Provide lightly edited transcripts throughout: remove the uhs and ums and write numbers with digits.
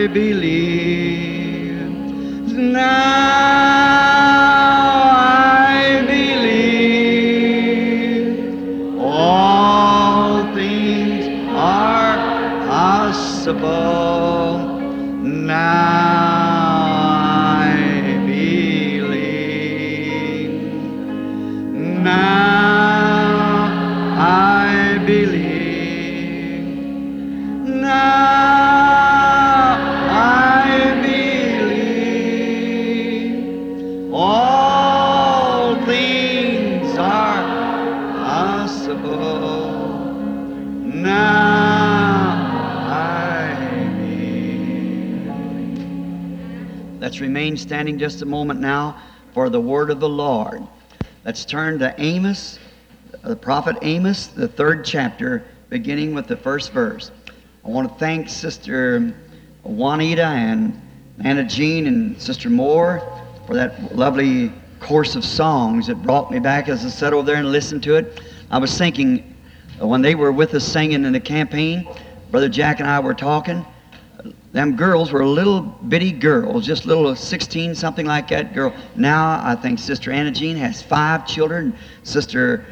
believe. Now I believe. All things are possible. Now I believe. Now I believe. Now I believe. All things are possible. Now I believe. Let's remain standing just a moment now for the word of the Lord. Let's turn to Amos, the prophet Amos, the 3rd chapter, beginning with the 1st verse. I want to thank Sister Juanita and Anna Jean and Sister Moore for that lovely course of songs that brought me back as I sat over there and listened to it. I was thinking, when they were with us singing in the campaign, Brother Jack and I were talking, them girls were little bitty girls, just little 16, something like that girl. Now I think Sister Anna Jean has 5 children. Sister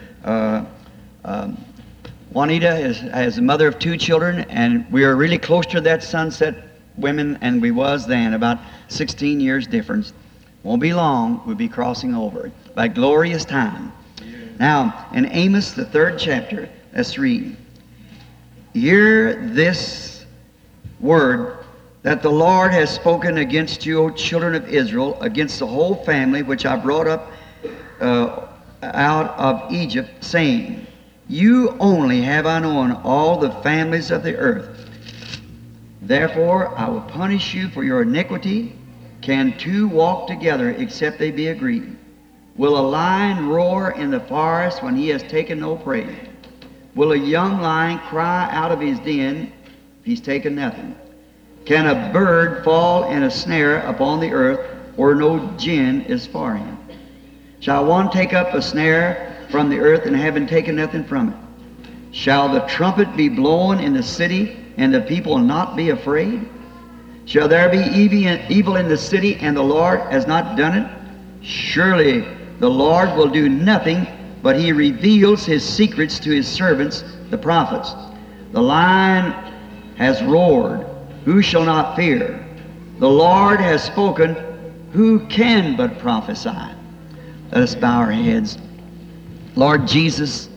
Juanita has a mother of 2 children, and we are really close to that sunset women, and we was then, about 16 years difference. Won't be long, we'll be crossing over by glorious time. Now, in Amos, the 3rd chapter, let's read. Hear this word that the Lord has spoken against you, O children of Israel, against the whole family which I brought up out of Egypt, saying, You only have I known all the families of the earth. Therefore I will punish you for your iniquity. Can 2 walk together except they be agreed? Will a lion roar in the forest when he has taken no prey? Will a young lion cry out of his den if he's taken nothing? Can a bird fall in a snare upon the earth where no gin is for him? Shall one take up a snare from the earth and having taken nothing from it? Shall the trumpet be blown in the city and the people not be afraid? Shall there be evil in the city and the Lord has not done it? Surely the Lord will do nothing, but he reveals his secrets to his servants, the prophets. The lion has roared. Who shall not fear? The Lord has spoken. Who can but prophesy? Let us bow our heads. Lord Jesus,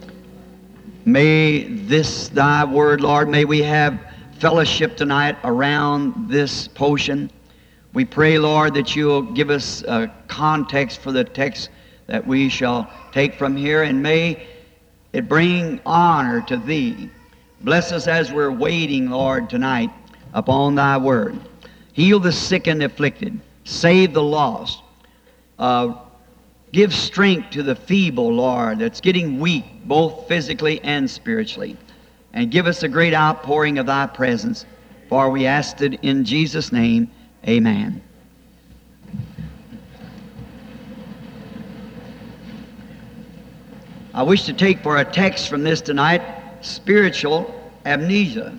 may this thy word, Lord, may we have fellowship tonight around this portion. We pray, Lord, that you'll give us a context for the text that we shall take from here, and may it bring honor to thee. Bless us as we're waiting, Lord, tonight upon thy word. Heal the sick and afflicted. Save the lost. Give strength to the feeble, Lord, that's getting weak, both physically and spiritually. And give us a great outpouring of thy presence, for we ask it in Jesus' name. Amen. I wish to take for a text from this tonight, spiritual amnesia.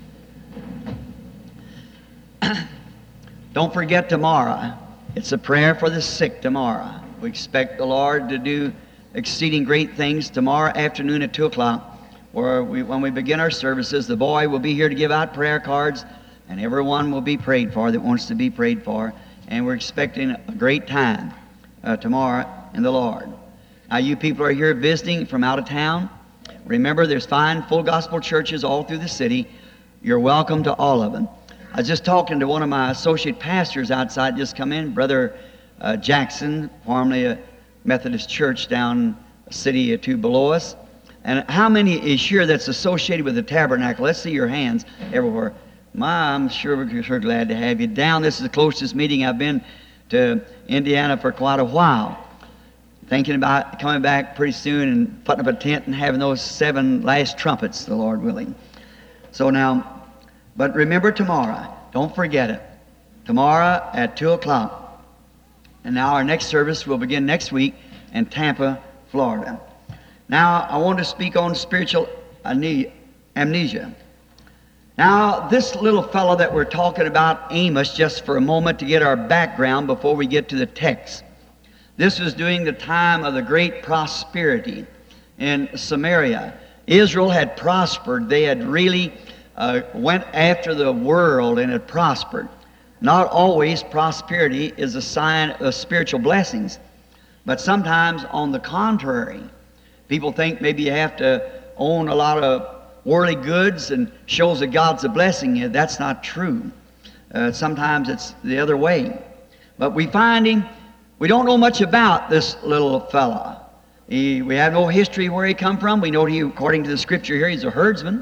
Don't forget tomorrow. It's a prayer for the sick tomorrow. We expect the Lord to do exceeding great things tomorrow afternoon at 2 o'clock, where when we begin our services, the boy will be here to give out prayer cards, and everyone will be prayed for that wants to be prayed for. And we're expecting a great time tomorrow in the Lord. Now, you people are here visiting from out of town. Remember, there's fine full gospel churches all through the city. You're welcome to all of them. I was just talking to one of my associate pastors outside, just come in, Brother Jackson, formerly a Methodist church down a city or two below us. And how many is here that's associated with the tabernacle? Let's see your hands everywhere. I'm sure we're sure glad to have you down. This is the closest meeting I've been to Indiana for quite a while. Thinking about coming back pretty soon and putting up a tent and having those 7 last trumpets, the Lord willing. So now, but remember tomorrow. Don't forget it. Tomorrow at 2 o'clock. And now our next service will begin next week in Tampa, Florida. Now, I want to speak on spiritual amnesia. Now, this little fellow that we're talking about, Amos, just for a moment to get our background before we get to the text. This was during the time of the great prosperity in Samaria. Israel had prospered. They had really went after the world and had prospered. Not always prosperity is a sign of spiritual blessings, but sometimes on the contrary. People think maybe you have to own a lot of worldly goods and shows that God's a blessing you. That's not true. Sometimes it's the other way. But we find him, we don't know much about this little fella. We have no history where he come from. We know he, according to the scripture here, he's a herdsman.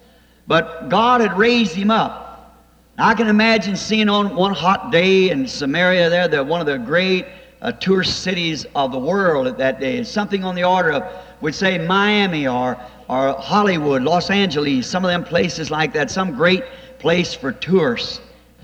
But God had raised him up. I can imagine seeing on one hot day in Samaria there, one of the great tourist cities of the world at that day. It's something on the order of, we'd say Miami or Hollywood, Los Angeles, some of them places like that, some great place for tourists.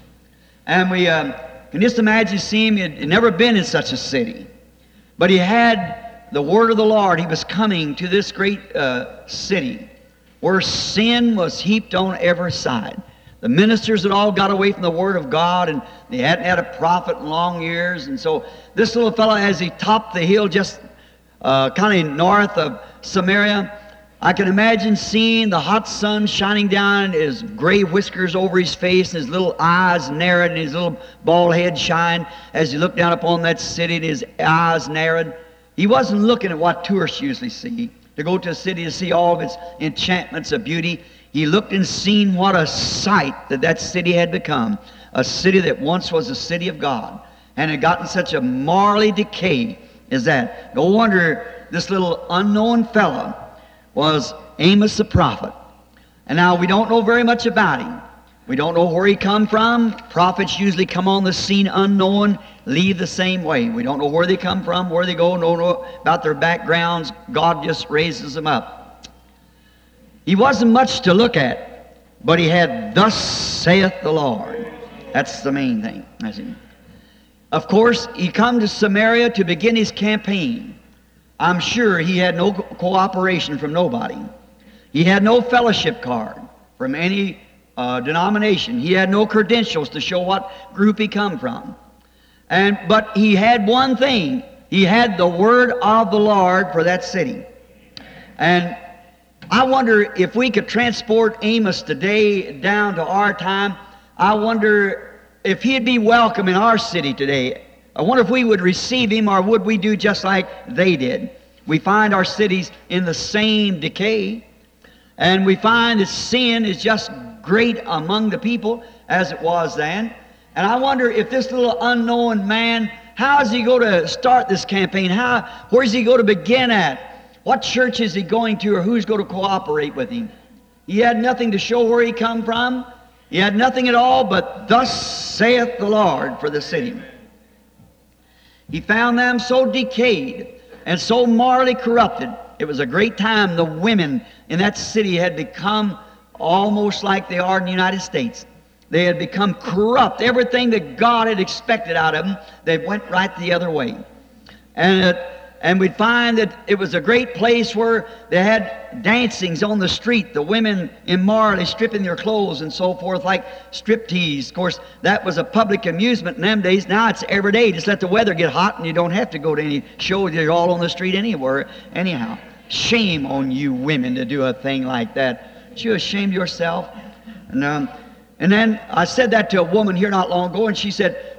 And we can just imagine seeing him. He had never been in such a city. But he had the word of the Lord. He was coming to this great city where sin was heaped on every side. The ministers had all got away from the Word of God, and they hadn't had a prophet in long years. And so this little fellow, as he topped the hill just kind of north of Samaria, I can imagine seeing the hot sun shining down, his gray whiskers over his face, and his little eyes narrowed, and his little bald head shine as he looked down upon that city, and his eyes narrowed. He wasn't looking at what tourists usually see, to go to a city to see all of its enchantments of beauty. He looked and seen what a sight that city had become, a city that once was a city of God, and had gotten such a morally decay as that. No wonder this little unknown fellow was Amos the prophet. And now we don't know very much about him. We don't know where he come from. Prophets usually come on the scene unknown, leave the same way. We don't know where they come from, where they go, don't know about their backgrounds. God just raises them up. He wasn't much to look at, but he had, "Thus saith the Lord." That's the main thing. Of course, he come to Samaria to begin his campaign. I'm sure he had no cooperation from nobody. He had no fellowship card from any denomination. He had no credentials to show what group he come from. But he had one thing. He had the word of the Lord for that city. And I wonder if we could transport Amos today down to our time. I wonder if he'd be welcome in our city today. I wonder if we would receive him, or would we do just like they did? We find our cities in the same decay, and we find that sin is just great among the people as it was then. And I wonder if this little unknown man, how is he going to start this campaign? Where is he going to begin at? What church is he going to, or who's going to cooperate with him? He had nothing to show where he come from. He had nothing at all but "Thus saith the Lord" for the city. He found them so decayed and so morally corrupted. It was a great time. The women in that city had become almost like they are in the United States. They had become corrupt. Everything that God had expected out of them, they went right the other way. And we'd find that it was a great place where they had dancings on the street, the women immorally stripping their clothes and so forth, like striptease. Of course, that was a public amusement in them days. Now it's every day. Just let the weather get hot and you don't have to go to any show. You're all on the street anywhere. Anyhow, shame on you women to do a thing like that. Aren't you ashamed of yourself? And then I said that to a woman here not long ago, and she said,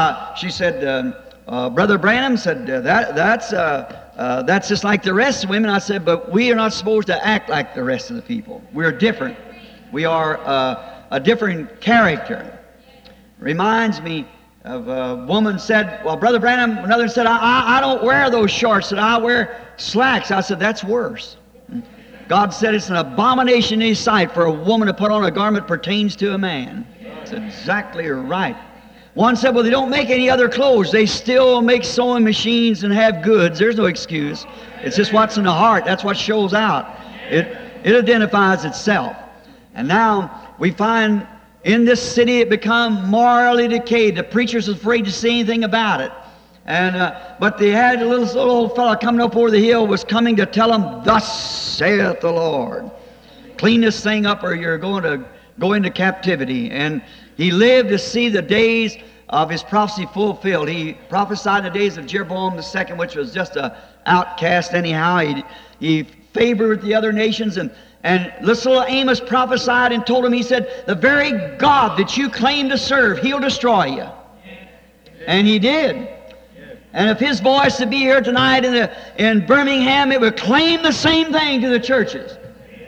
Brother Branham said, that's just like the rest of women. I said, but we are not supposed to act like the rest of the people. We're different. We are a different character. Reminds me of a woman said, well, Brother Branham, another said, I don't wear those shorts, and I wear slacks. I said, that's worse. God said it's an abomination in His sight for a woman to put on a garment pertains to a man. That's exactly right. One said, well, they don't make any other clothes. They still make sewing machines and have goods. There's no excuse. It's just what's in the heart. That's what shows out. It identifies itself. And now we find in this city it become morally decayed. The preacher's afraid to say anything about it. But they had a little old fellow coming up over the hill was coming to tell them, "Thus saith the Lord." Clean this thing up or you're going to go into captivity. And he lived to see the days of his prophecy fulfilled. He prophesied in the days of Jeroboam II, which was just an outcast anyhow. He favored with the other nations. And this little Amos prophesied and told him, he said, the very God that you claim to serve, He'll destroy you. And He did. And if His voice would be here tonight in Birmingham, it would claim the same thing to the churches.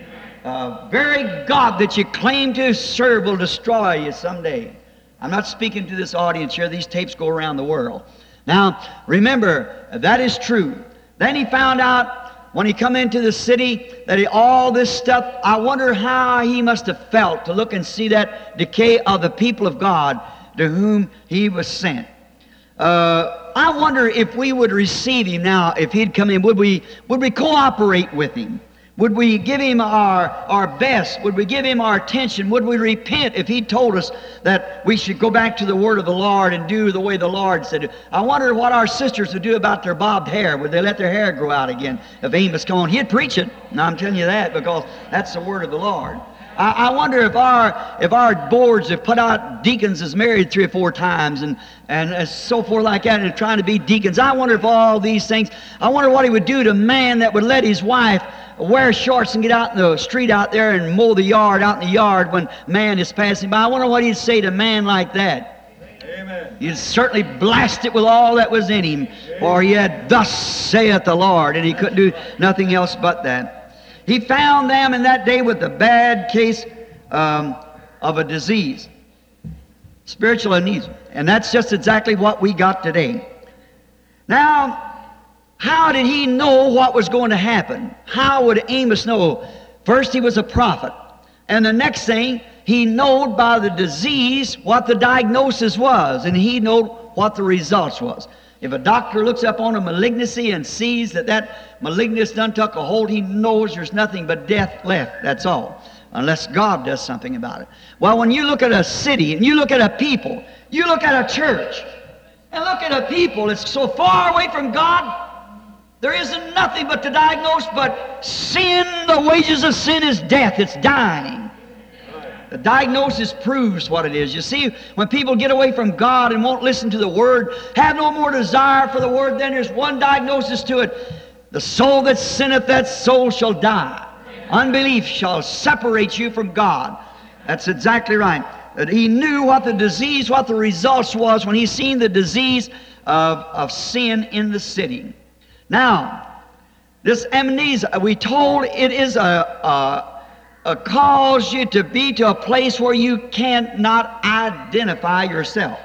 Very God that you claim to serve will destroy you someday. I'm not speaking to this audience here. These tapes go around the world. Now, remember, that is true. Then he found out when he come into the city that all this stuff, I wonder how he must have felt to look and see that decay of the people of God to whom he was sent. I wonder if we would receive him now, if he'd come in, would we cooperate with him? Would we give him our best? Would we give him our attention? Would we repent if he told us that we should go back to the word of the Lord and do the way the Lord said? I wonder what our sisters would do about their bobbed hair. Would they let their hair grow out again? If Amos come on, he'd preach it. And I'm telling you that because that's the word of the Lord. I wonder if our boards have put out deacons is married 3 or 4 times and so forth like that and trying to be deacons. I wonder if all these things, I wonder what he would do to a man that would let his wife wear shorts and get out in the street out there and mow the yard out in the yard when man is passing by. I wonder what he'd say to a man like that. Amen. He'd certainly blast it with all that was in him, for he had, thus saith the Lord, and he couldn't do nothing else but that. He found them in that day with a bad case of a disease, spiritual amnesia. And that's just exactly what we got today. Now, how did he know what was going to happen? How would Amos know? First, he was a prophet. And the next thing, he knowed by the disease what the diagnosis was, and he knowed what the results was. If a doctor looks up on a malignancy and sees that malignancy done took a hold, he knows there's nothing but death left. That's all. Unless God does something about it. Well, when you look at a city and you look at a people, you look at a church and look at a people that's so far away from God, there isn't nothing but to diagnose but sin. The wages of sin is death. It's dying. The diagnosis proves what it is. You see, when people get away from God and won't listen to the Word, have no more desire for the Word, then there's one diagnosis to it. The soul that sinneth, that soul shall die. Unbelief shall separate you from God. That's exactly right. He knew what the disease, what the results was when he seen the disease of sin in the city. Now, this amnesia, we told it is cause you to be to a place where you cannot identify yourself.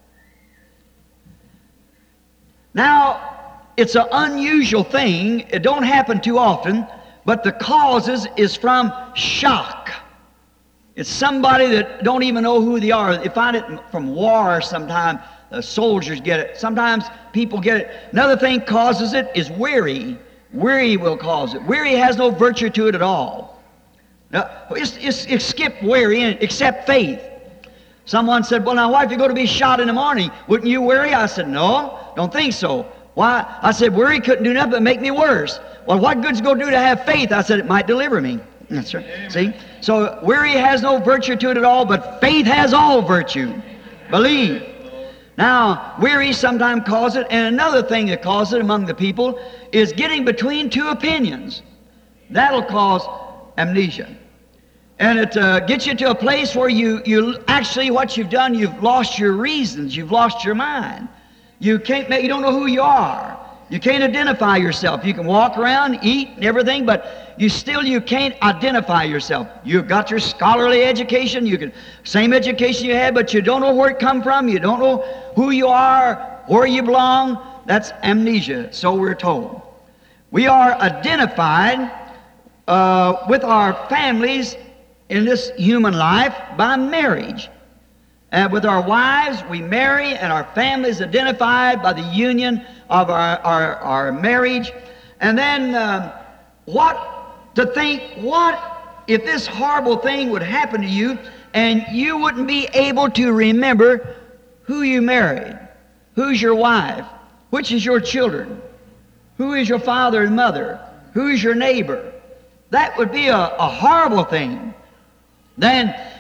Now, it's an unusual thing. It don't happen too often, but the causes is from shock. It's somebody that don't even know who they are. They find it from war sometimes. The soldiers get it. Sometimes people get it. Another thing causes it is weary. Weary will cause it. Weary has no virtue to it at all. Now, it's skip weary except faith. Someone said, well, now, what if you're going to be shot in the morning? Wouldn't you worry? I said, no, don't think so. Why? I said, worry couldn't do nothing but make me worse. Well, what good's it going to do to have faith? I said, it might deliver me. That's right. Amen. See? So, weary has no virtue to it at all, but faith has all virtue. Believe. Now, weary sometimes causes it, and another thing that causes it among the people is getting between two opinions. That'll cause amnesia. And it gets you to a place where you actually, what you've done, you've lost your reasons, you've lost your mind. You don't know who you are. You can't identify yourself. You can walk around, eat, and everything, but you can't identify yourself. You've got your scholarly education, same education you had, but you don't know where it come from. You don't know who you are, where you belong. That's amnesia, so we're told. We are identified with our families in this human life by marriage. And with our wives, we marry, and our family is identified by the union of our marriage. And then what if this horrible thing would happen to you and you wouldn't be able to remember who you married, who's your wife, which is your children, who is your father and mother, who is your neighbor. That would be a horrible thing. Then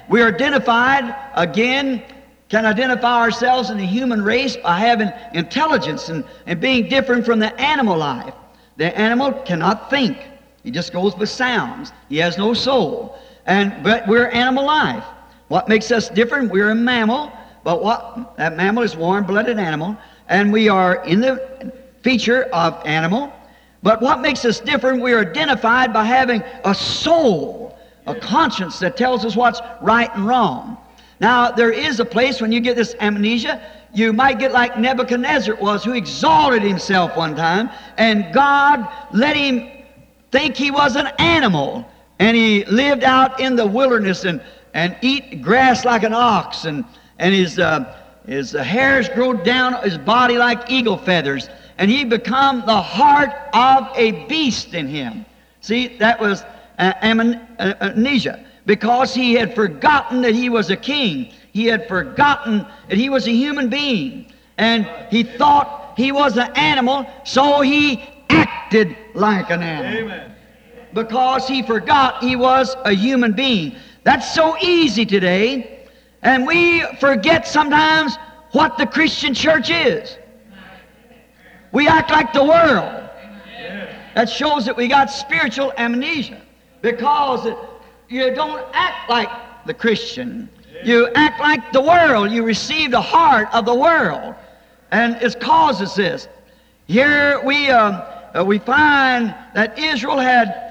we are identified, again, can identify ourselves in the human race by having intelligence and being different from the animal life. The animal cannot think. He just goes with sounds. He has no soul. But we're animal life. What makes us different? We're a mammal, but that mammal is warm-blooded animal, and we are in the feature of animal. But what makes us different? We are identified by having a soul, a conscience that tells us what's right and wrong. Now, there is a place when you get this amnesia, you might get like Nebuchadnezzar was, who exalted himself one time, and God let him think he was an animal, and he lived out in the wilderness and eat grass like an ox, and his hairs grow down his body like eagle feathers, and he become the heart of a beast in him. See, that was amnesia, because he had forgotten that he was a king. He had forgotten that he was a human being, and he thought he was an animal, so he acted like an animal. Amen. Because he forgot he was a human being. That's so easy today, and we forget sometimes what the Christian church is. We act like the world. That shows that we got spiritual amnesia, because you don't act like the Christian. You act like the world. You receive the heart of the world, and it causes this. Here we find that Israel had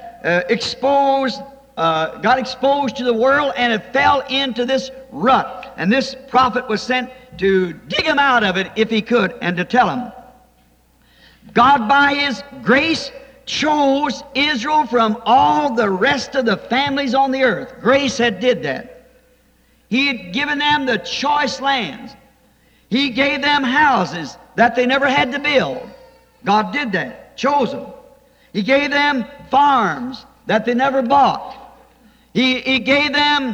got exposed to the world, and it fell into this rut. And this prophet was sent to dig him out of it if he could, and to tell him, God by His grace chose Israel from all the rest of the families on the earth. Grace had did that. He had given them the choice lands. He gave them houses that they never had to build. God did that, chose them. He gave them farms that they never bought. He gave them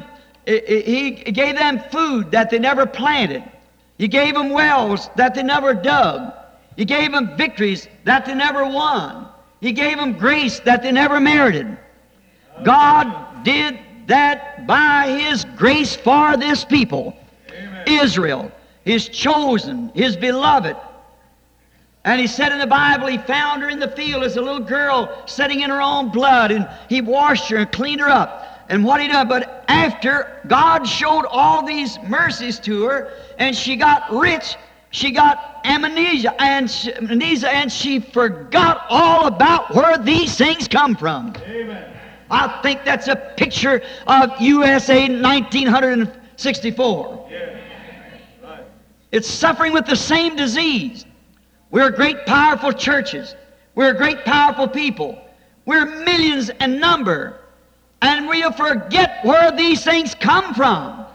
food that they never planted. He gave them wells that they never dug. He gave them victories that they never won. He gave them grace that they never merited. God did that by His grace for this people. Amen. Israel, His chosen, His beloved. And He said in the Bible, He found her in the field as a little girl sitting in her own blood, and He washed her and cleaned her up. And what He done, but after God showed all these mercies to her, and she got rich, she got amnesia, and she forgot all about where these things come from. Amen. I think that's a picture of USA 1964. Yeah. Right. It's suffering with the same disease. We're great, powerful churches. We're great, powerful people. We're millions in number. And we'll forget where these things come from.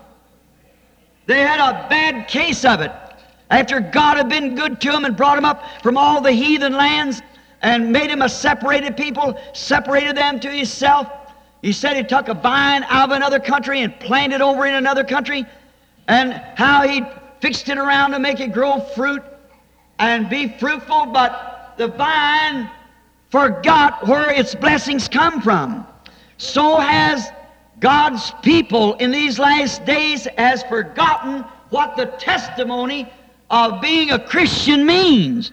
They had a bad case of it. After God had been good to them and brought them up from all the heathen lands and made them a separated people, separated them to Himself, He said He took a vine out of another country and planted over in another country, and how He fixed it around to make it grow fruit and be fruitful, but the vine forgot where its blessings come from. So has God's people in these last days has forgotten what the testimony of being a Christian means.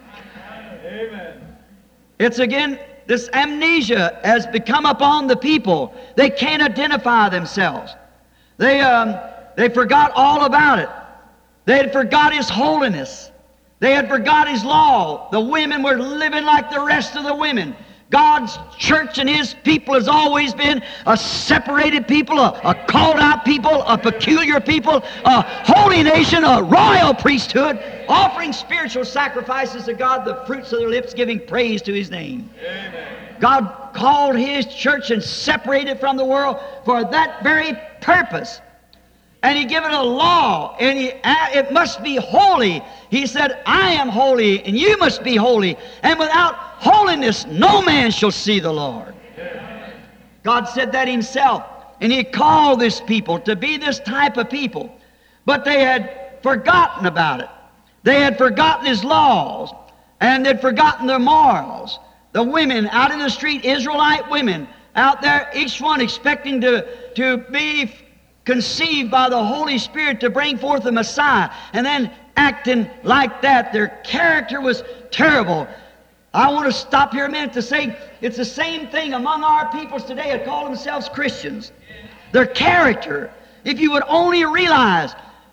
Amen. It's again, this amnesia has become upon the people. They can't identify themselves. They forgot all about it. They had forgot His holiness. They had forgot His law. The women were living like the rest of the women. God's church and His people has always been a separated people, a called out people, a peculiar people, a holy nation, a royal priesthood, offering spiritual sacrifices to God, the fruits of their lips, giving praise to His name. Amen. God called His church and separated from the world for that very purpose. And He given a law, and it must be holy. He said, I am holy, and you must be holy. And without holiness, no man shall see the Lord. God said that Himself, and He called this people to be this type of people. But they had forgotten about it. They had forgotten His laws, and they'd forgotten their morals. The women out in the street, Israelite women out there, each one expecting to be conceived by the Holy Spirit to bring forth the Messiah, and then acting like that. Their character was terrible. I want to stop here a minute to say it's the same thing among our peoples today that call themselves Christians. Their character, if you would only realize.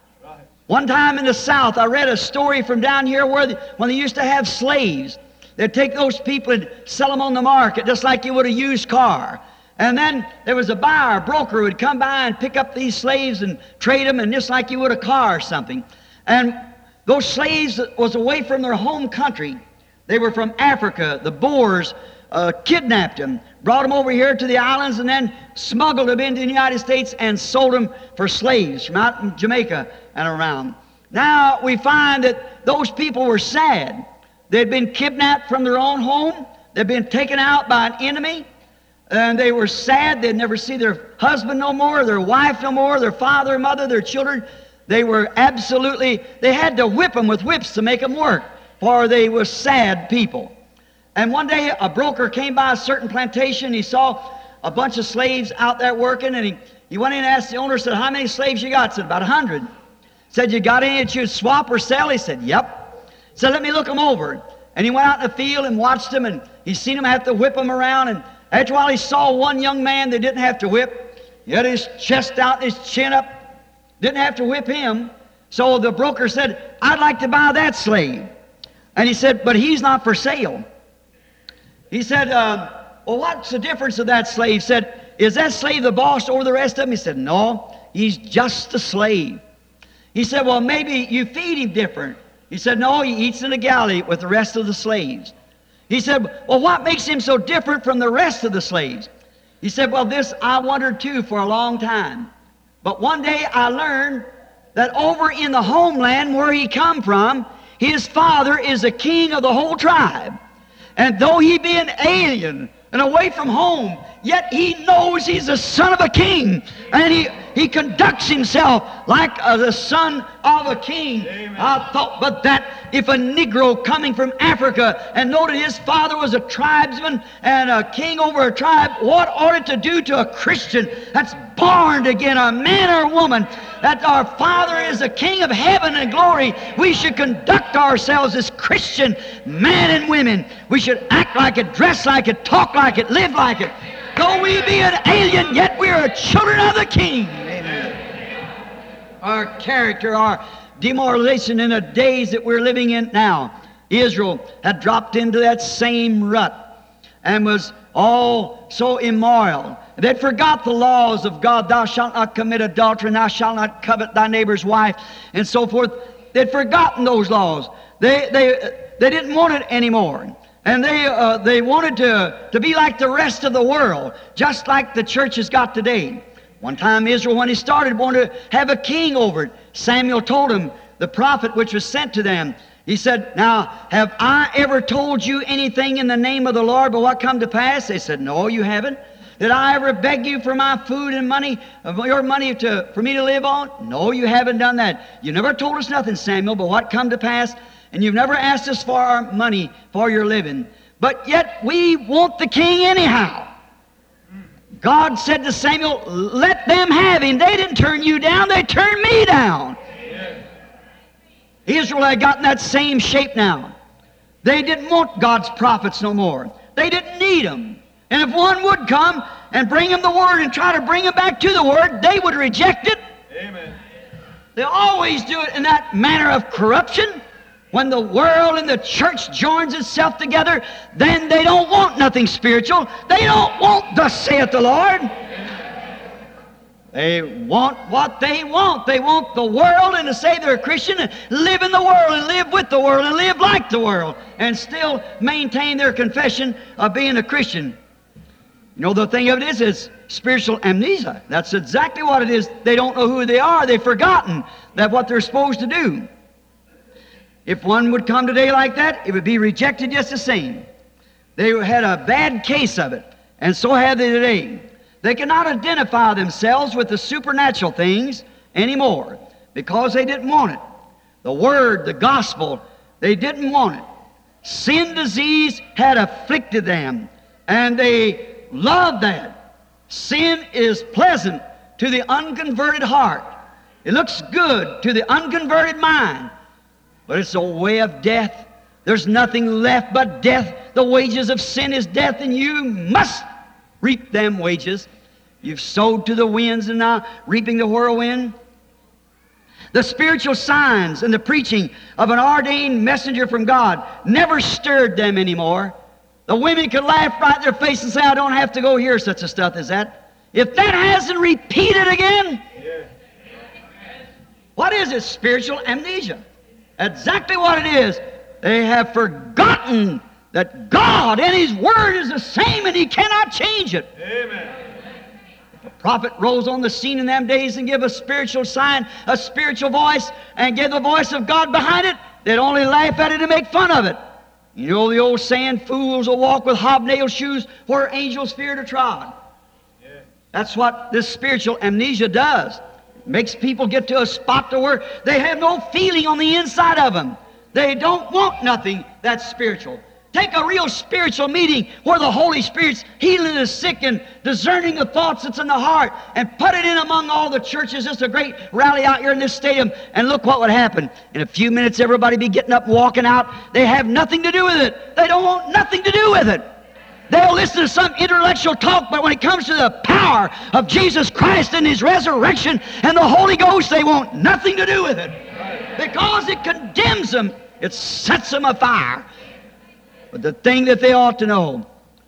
One time in the South, I read a story from down here where when they used to have slaves, they'd take those people and sell them on the market just like you would a used car. And then there was a buyer, a broker, who would come by and pick up these slaves and trade them, and just like you would a car or something. And those slaves was away from their home country. They were from Africa. The Boers kidnapped them, brought them over here to the islands, and then smuggled them into the United States and sold them for slaves from out in Jamaica and around. Now we find that those people were sad. They'd been kidnapped from their own home. They'd been taken out by an enemy. And they were sad. They'd never see their husband no more, their wife no more, their father, mother, their children. They were absolutely, they had to whip them with whips to make them work, for they were sad people. And one day a broker came by a certain plantation. He saw a bunch of slaves out there working, and he went in and asked the owner, said, "How many slaves you got?" Said, "About 100. Said, "You got any that you'd swap or sell?" He said, "Yep." Said, "Let me look them over." And he went out in the field and watched them, and he seen them have to whip them around. And after a while, he saw one young man that didn't have to whip. He had his chest out, his chin up, didn't have to whip him. So the broker said, "I'd like to buy that slave." And he said, "But he's not for sale." He said, "Well, what's the difference of that slave?" He said, "Is that slave the boss over the rest of them?" He said, "No, he's just a slave." He said, "Well, maybe you feed him different." He said, "No, he eats in the galley with the rest of the slaves." He said, "Well, what makes him so different from the rest of the slaves?" He said, "Well, this I wondered too for a long time. But one day I learned that over in the homeland where he come from, his father is the king of the whole tribe. And though he be an alien and away from home, yet he knows he's the son of a king. And he conducts himself like the son of a king." Amen. I thought, but that if a Negro coming from Africa and noted his father was a tribesman and a king over a tribe, what ought it to do to a Christian that's born again, a man or a woman, that our Father is the King of heaven and glory? We should conduct ourselves as Christian men and women. We should act like it, dress like it, talk like it, live like it. Though we be an alien, yet we are children of the King. Amen. Our character, our demoralization in the days that we're living in now. Israel had dropped into that same rut and was all so immoral. They'd forgot the laws of God. Thou shalt not commit adultery, and thou shalt not covet thy neighbor's wife, and so forth. They'd forgotten those laws. They didn't want it anymore. And they wanted to be like the rest of the world, just like the church has got today. One time Israel, when he started, wanted to have a king over it. Samuel told him, the prophet which was sent to them, he said, "Now, have I ever told you anything in the name of the Lord, but what come to pass?" They said, "No, you haven't." "Did I ever beg you for my food and money, your money for me to live on?" "No, you haven't done that." "You never told us nothing, Samuel, but what come to pass? And you've never asked us for our money for your living. But yet we want the king anyhow." God said to Samuel, "Let them have him. They didn't turn you down, they turned me down." Israel had gotten that same shape now. They didn't want God's prophets no more. They didn't need them. And if one would come and bring them the Word and try to bring them back to the Word, they would reject it. Amen. They always do it in that manner of corruption. When the world and the church joins itself together, then they don't want nothing spiritual. They don't want "Thus saith the Lord." They want what they want. They want the world, and to say they're a Christian and live in the world and live with the world and live like the world and still maintain their confession of being a Christian. You know, the thing of it is spiritual amnesia. That's exactly what it is. They don't know who they are. They've forgotten that what they're supposed to do. If one would come today like that, it would be rejected just the same. They had a bad case of it, and so have they today. They cannot identify themselves with the supernatural things anymore because they didn't want it. The Word, the gospel, they didn't want it. Sin disease had afflicted them, and they loved that. Sin is pleasant to the unconverted heart. It looks good to the unconverted mind. But it's a way of death. There's nothing left but death. The wages of sin is death, and you must reap them wages. You've sowed to the winds and now reaping the whirlwind. The spiritual signs and the preaching of an ordained messenger from God never stirred them anymore. The women could laugh right in their face and say, I don't have to go hear such a stuff as that. If that hasn't repeated again, what is it? Spiritual amnesia. Exactly what it is. They have forgotten that God and His Word is the same and He cannot change it. Amen. If a prophet rose on the scene in them days and give a spiritual sign, a spiritual voice, and give the voice of God behind it, they'd only laugh at it and make fun of it. You know the old saying, fools will walk with hobnail shoes where angels fear to trod. That's what this spiritual amnesia does. It makes people get to a spot to where they have no feeling on the inside of them. They don't want nothing that's spiritual. Take a real spiritual meeting where the Holy Spirit's healing the sick and discerning the thoughts that's in the heart, and put it in among all the churches. Just a great rally out here in this stadium, and look what would happen. In a few minutes, everybody be getting up and walking out. They have nothing to do with it. They don't want nothing to do with it. They'll listen to some intellectual talk, but when it comes to the power of Jesus Christ and His resurrection and the Holy Ghost, they want nothing to do with it. Because it condemns them. It sets them afire. But the thing that they ought to know,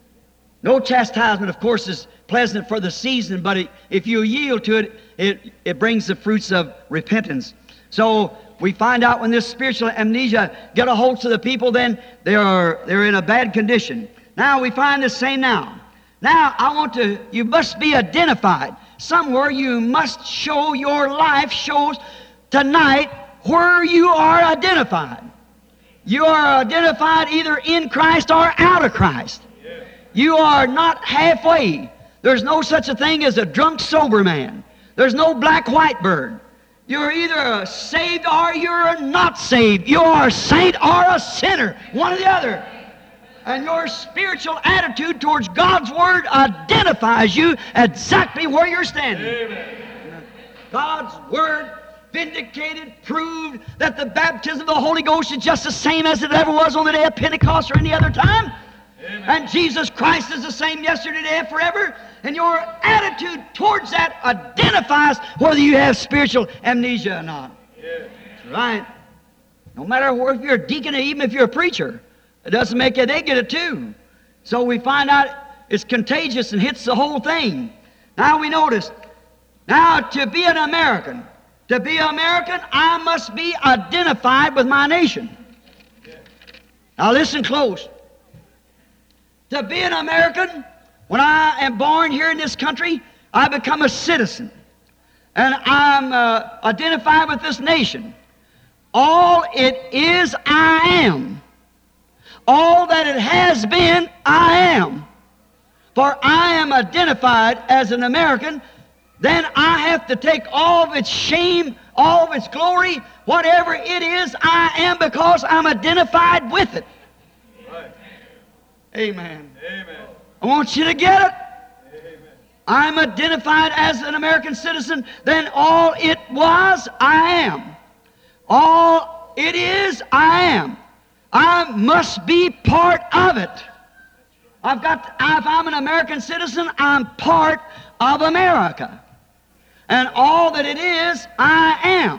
no chastisement, of course, is pleasant for the season, but if you yield to it, it brings the fruits of repentance. So we find out when this spiritual amnesia get a hold of the people, then they're in a bad condition. Now we find the same now. Now you must be identified. Somewhere you must show your life shows tonight where you are identified. You are identified either in Christ or out of Christ. You are not halfway. There's no such a thing as a drunk sober man. There's no black-white bird. You're either saved or you're not saved. You are a saint or a sinner, one or the other. And your spiritual attitude towards God's Word identifies you exactly where you're standing. Amen. God's Word vindicated, proved that the baptism of the Holy Ghost is just the same as it ever was on the day of Pentecost or any other time. Amen. And Jesus Christ is the same yesterday, today, and forever. And your attitude towards that identifies whether you have spiritual amnesia or not. Yes. That's right. No matter if you're a deacon or even if you're a preacher, it doesn't make it, they get it too. So we find out it's contagious and hits the whole thing. Now we notice, now to be an American, I must be identified with my nation. Now listen close. To be an American, when I am born here in this country, I become a citizen. And I'm identified with this nation. All it is, I am. All that it has been, I am. For I am identified as an American, then I have to take all of its shame, all of its glory, whatever it is, I am, because I'm identified with it. Right. Amen. Amen. I want you to get it. Amen. I'm identified as an American citizen, then all it was, I am. All it is, I am. I must be part of it. If I'm an American citizen, I'm part of America. And all that it is, I am.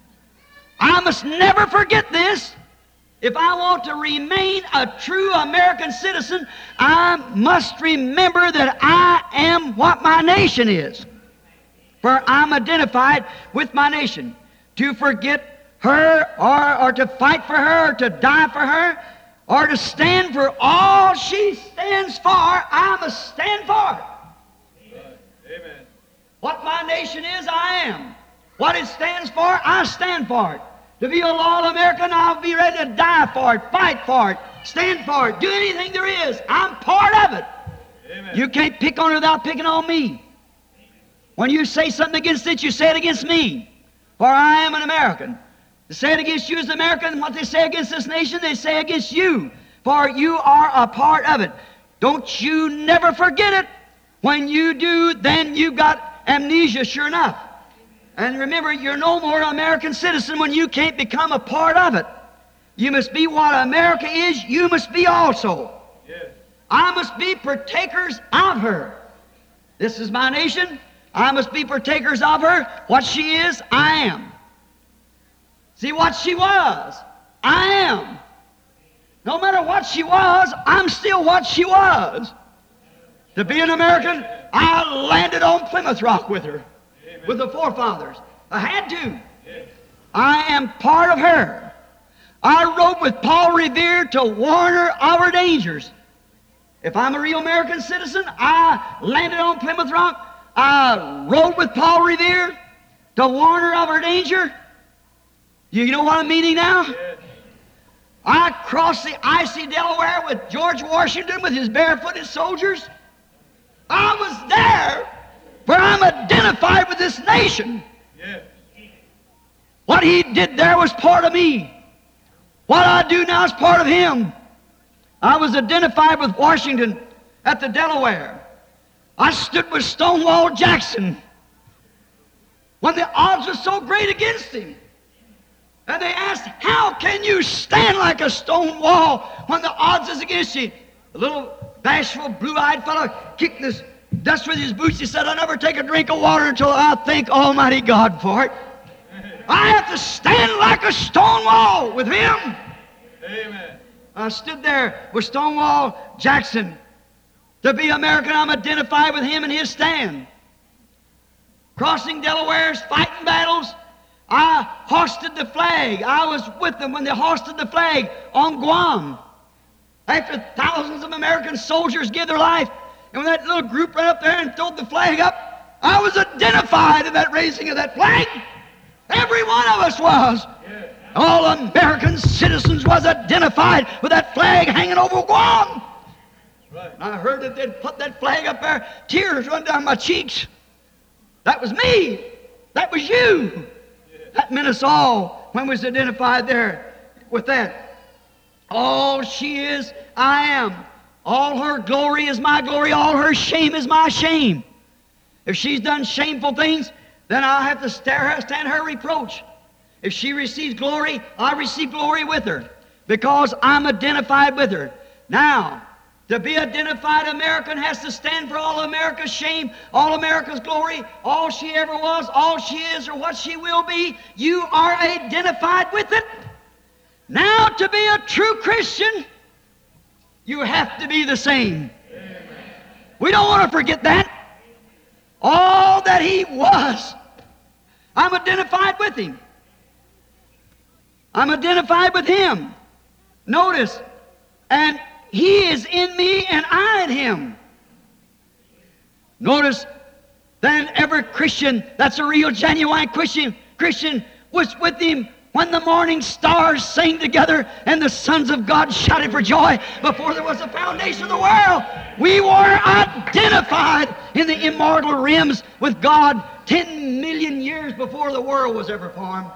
I must never forget this. If I want to remain a true American citizen, I must remember that I am what my nation is. For I'm identified with my nation. To forget her, or to fight for her, or to die for her, or to stand for all she stands for, I must stand for it. Amen. What my nation is, I am. What it stands for, I stand for it. To be a loyal American, I'll be ready to die for it, fight for it, stand for it, do anything there is. I'm part of it. Amen. You can't pick on it without picking on me. When you say something against it, you say it against me. For I am an American. To say it against you as an American, what they say against this nation, they say against you. For you are a part of it. Don't you never forget it. When you do, then you got amnesia, sure enough. And remember, you're no more an American citizen when you can't become a part of it. You must be what America is, you must be also. Yes. I must be partakers of her. This is my nation. I must be partakers of her. What she is, I am. See, what she was, I am. No matter what she was, I'm still what she was. To be an American, I landed on Plymouth Rock with her, with the forefathers. I had to. I am part of her. I rode with Paul Revere to warn her of her dangers. If I'm a real American citizen, I landed on Plymouth Rock. I rode with Paul Revere to warn her of her danger. You know what I'm meaning now? I crossed the icy Delaware with George Washington with his barefooted soldiers. I was there where I'm identified with this nation. Yes. What he did there was part of me. What I do now is part of him. I was identified with Washington at the Delaware. I stood with Stonewall Jackson when the odds were so great against him. And they asked, how can you stand like a stone wall when the odds is against you? The little bashful, blue-eyed fellow kicked this dust with his boots. He said, I'll never take a drink of water until I thank Almighty God for it. I have to stand like a stone wall with him. Amen. I stood there with Stonewall Jackson. To be American, I'm identified with him and his stand. Crossing Delawares, fighting battles. I hoisted the flag. I was with them when they hoisted the flag on Guam. After thousands of American soldiers gave their life, and when that little group ran up there and threw the flag up, I was identified in that raising of that flag. Every one of us was. All American citizens was identified with that flag hanging over Guam. Right. And I heard that they'd put that flag up there, tears run down my cheeks. That was me. That was you. That meant us all when we was identified there with that. All she is, I am. All her glory is my glory. All her shame is my shame. If she's done shameful things, then I'll have to stand her reproach. If she receives glory, I receive glory with her because I'm identified with her. Now, to be identified American has to stand for all America's shame, all America's glory, all she ever was, all she is, or what she will be. You are identified with it. Now, to be a true Christian, you have to be the same. Amen. We don't want to forget that. All that he was, I'm identified with him. I'm identified with him. Notice, and he is in me and I in him. Notice, then every Christian that's a real, genuine Christian was with him when the morning stars sang together and the sons of God shouted for joy before there was a foundation of the world. We were identified in the immortal realms with God 10 million years before the world was ever formed.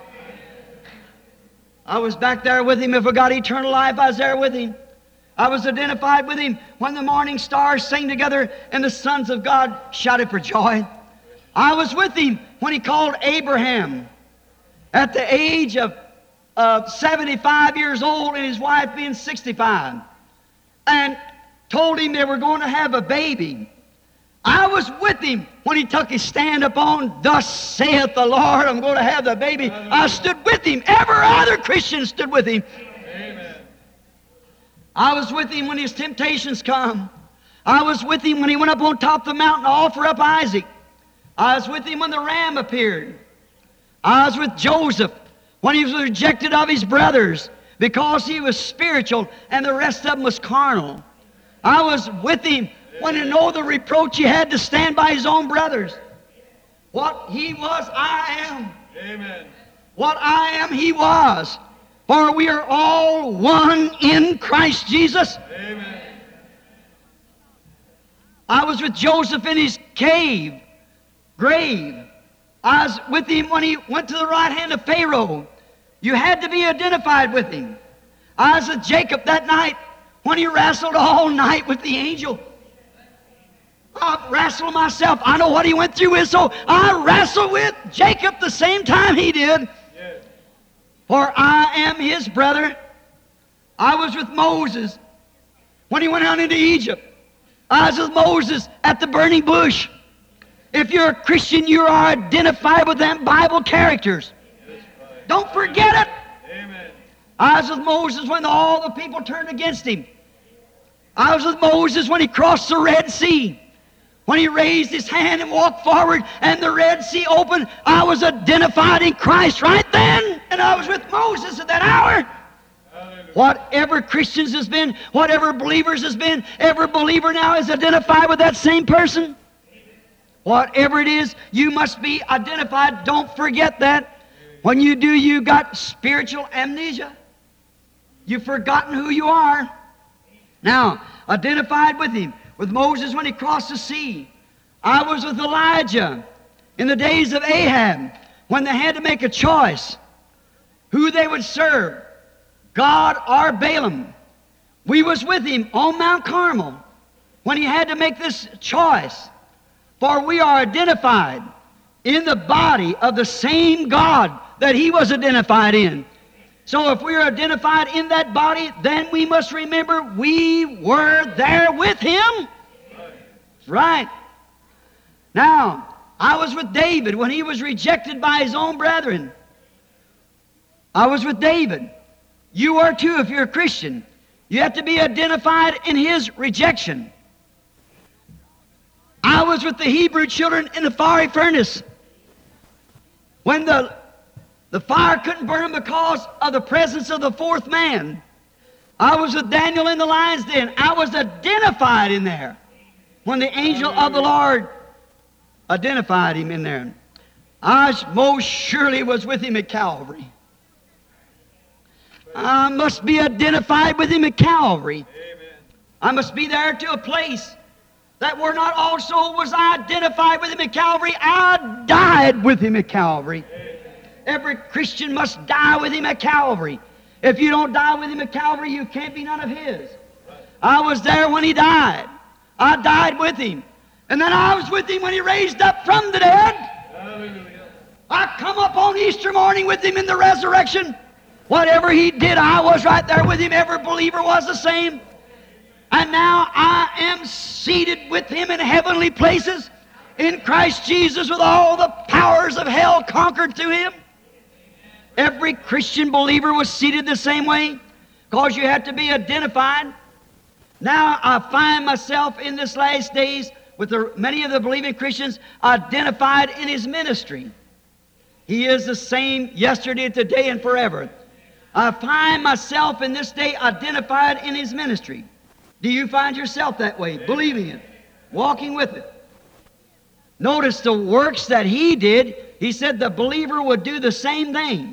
I was back there with him. If I got eternal life, I was there with him. I was identified with him when the morning stars sang together and the sons of God shouted for joy. I was with him when he called Abraham at the age of 75 years old and his wife being 65 and told him they were going to have a baby. I was with him when he took his stand upon, thus saith the Lord, I'm going to have the baby. I stood with him. Every other Christian stood with him. Amen. I was with him when his temptations come. I was with him when he went up on top of the mountain to offer up Isaac. I was with him when the ram appeared. I was with Joseph when he was rejected of his brothers because he was spiritual and the rest of them was carnal. I was with him when he knew the reproach he had to stand by his own brothers. What he was, I am. Amen. What I am, he was. For we are all one in Christ Jesus. Amen. I was with Joseph in his grave. I was with him when he went to the right hand of Pharaoh. You had to be identified with him. I was with Jacob that night when he wrestled all night with the angel. I've wrestled myself. I know what he went through with, so I wrestled with Jacob the same time he did. Yes. For I am his brother. I was with Moses when he went out into Egypt. I was with Moses at the burning bush. If you're a Christian, you are identified with them Bible characters. Yes, right. Don't forget it. Amen. I was with Moses when all the people turned against him. I was with Moses when he crossed the Red Sea. When he raised his hand and walked forward and the Red Sea opened, I was identified in Christ right then. And I was with Moses at that hour. Hallelujah. Whatever Christians has been, whatever believers has been, every believer now is identified with that same person. Whatever it is, you must be identified. Don't forget that. When you do, you got spiritual amnesia. You've forgotten who you are. Now, identified with him, with Moses when he crossed the sea. I was with Elijah in the days of Ahab when they had to make a choice who they would serve, God or Balaam. We was with him on Mount Carmel when he had to make this choice. For we are identified in the body of the same God that he was identified in. So if we are identified in that body, then we must remember we were there with him. Right. Now, I was with David when he was rejected by his own brethren. I was with David. You are too if you're a Christian. You have to be identified in his rejection. I was with the Hebrew children in the fiery furnace when the fire couldn't burn them because of the presence of the fourth man. I was with Daniel in the lion's den. I was identified in there when the angel of the Lord identified him in there. I most surely was with him at Calvary. I must be identified with him at Calvary. Amen. I must be there to a place that were not also was I identified with him at Calvary. I died with him at Calvary. Every Christian must die with him at Calvary. If you don't die with him at Calvary, you can't be none of his. I was there when he died. I died with him. And then I was with him when he raised up from the dead. Hallelujah. I come up on Easter morning with him in the resurrection. Whatever he did, I was right there with him. Every believer was the same. And now I am seated with him in heavenly places in Christ Jesus with all the powers of hell conquered through him. Every Christian believer was seated the same way because you have to be identified. Now I find myself in this last days with many of the believing Christians identified in his ministry. He is the same yesterday, today, and forever. I find myself in this day identified in his ministry. Do you find yourself that way, believing it, walking with it? Notice the works that he did. He said the believer would do the same thing.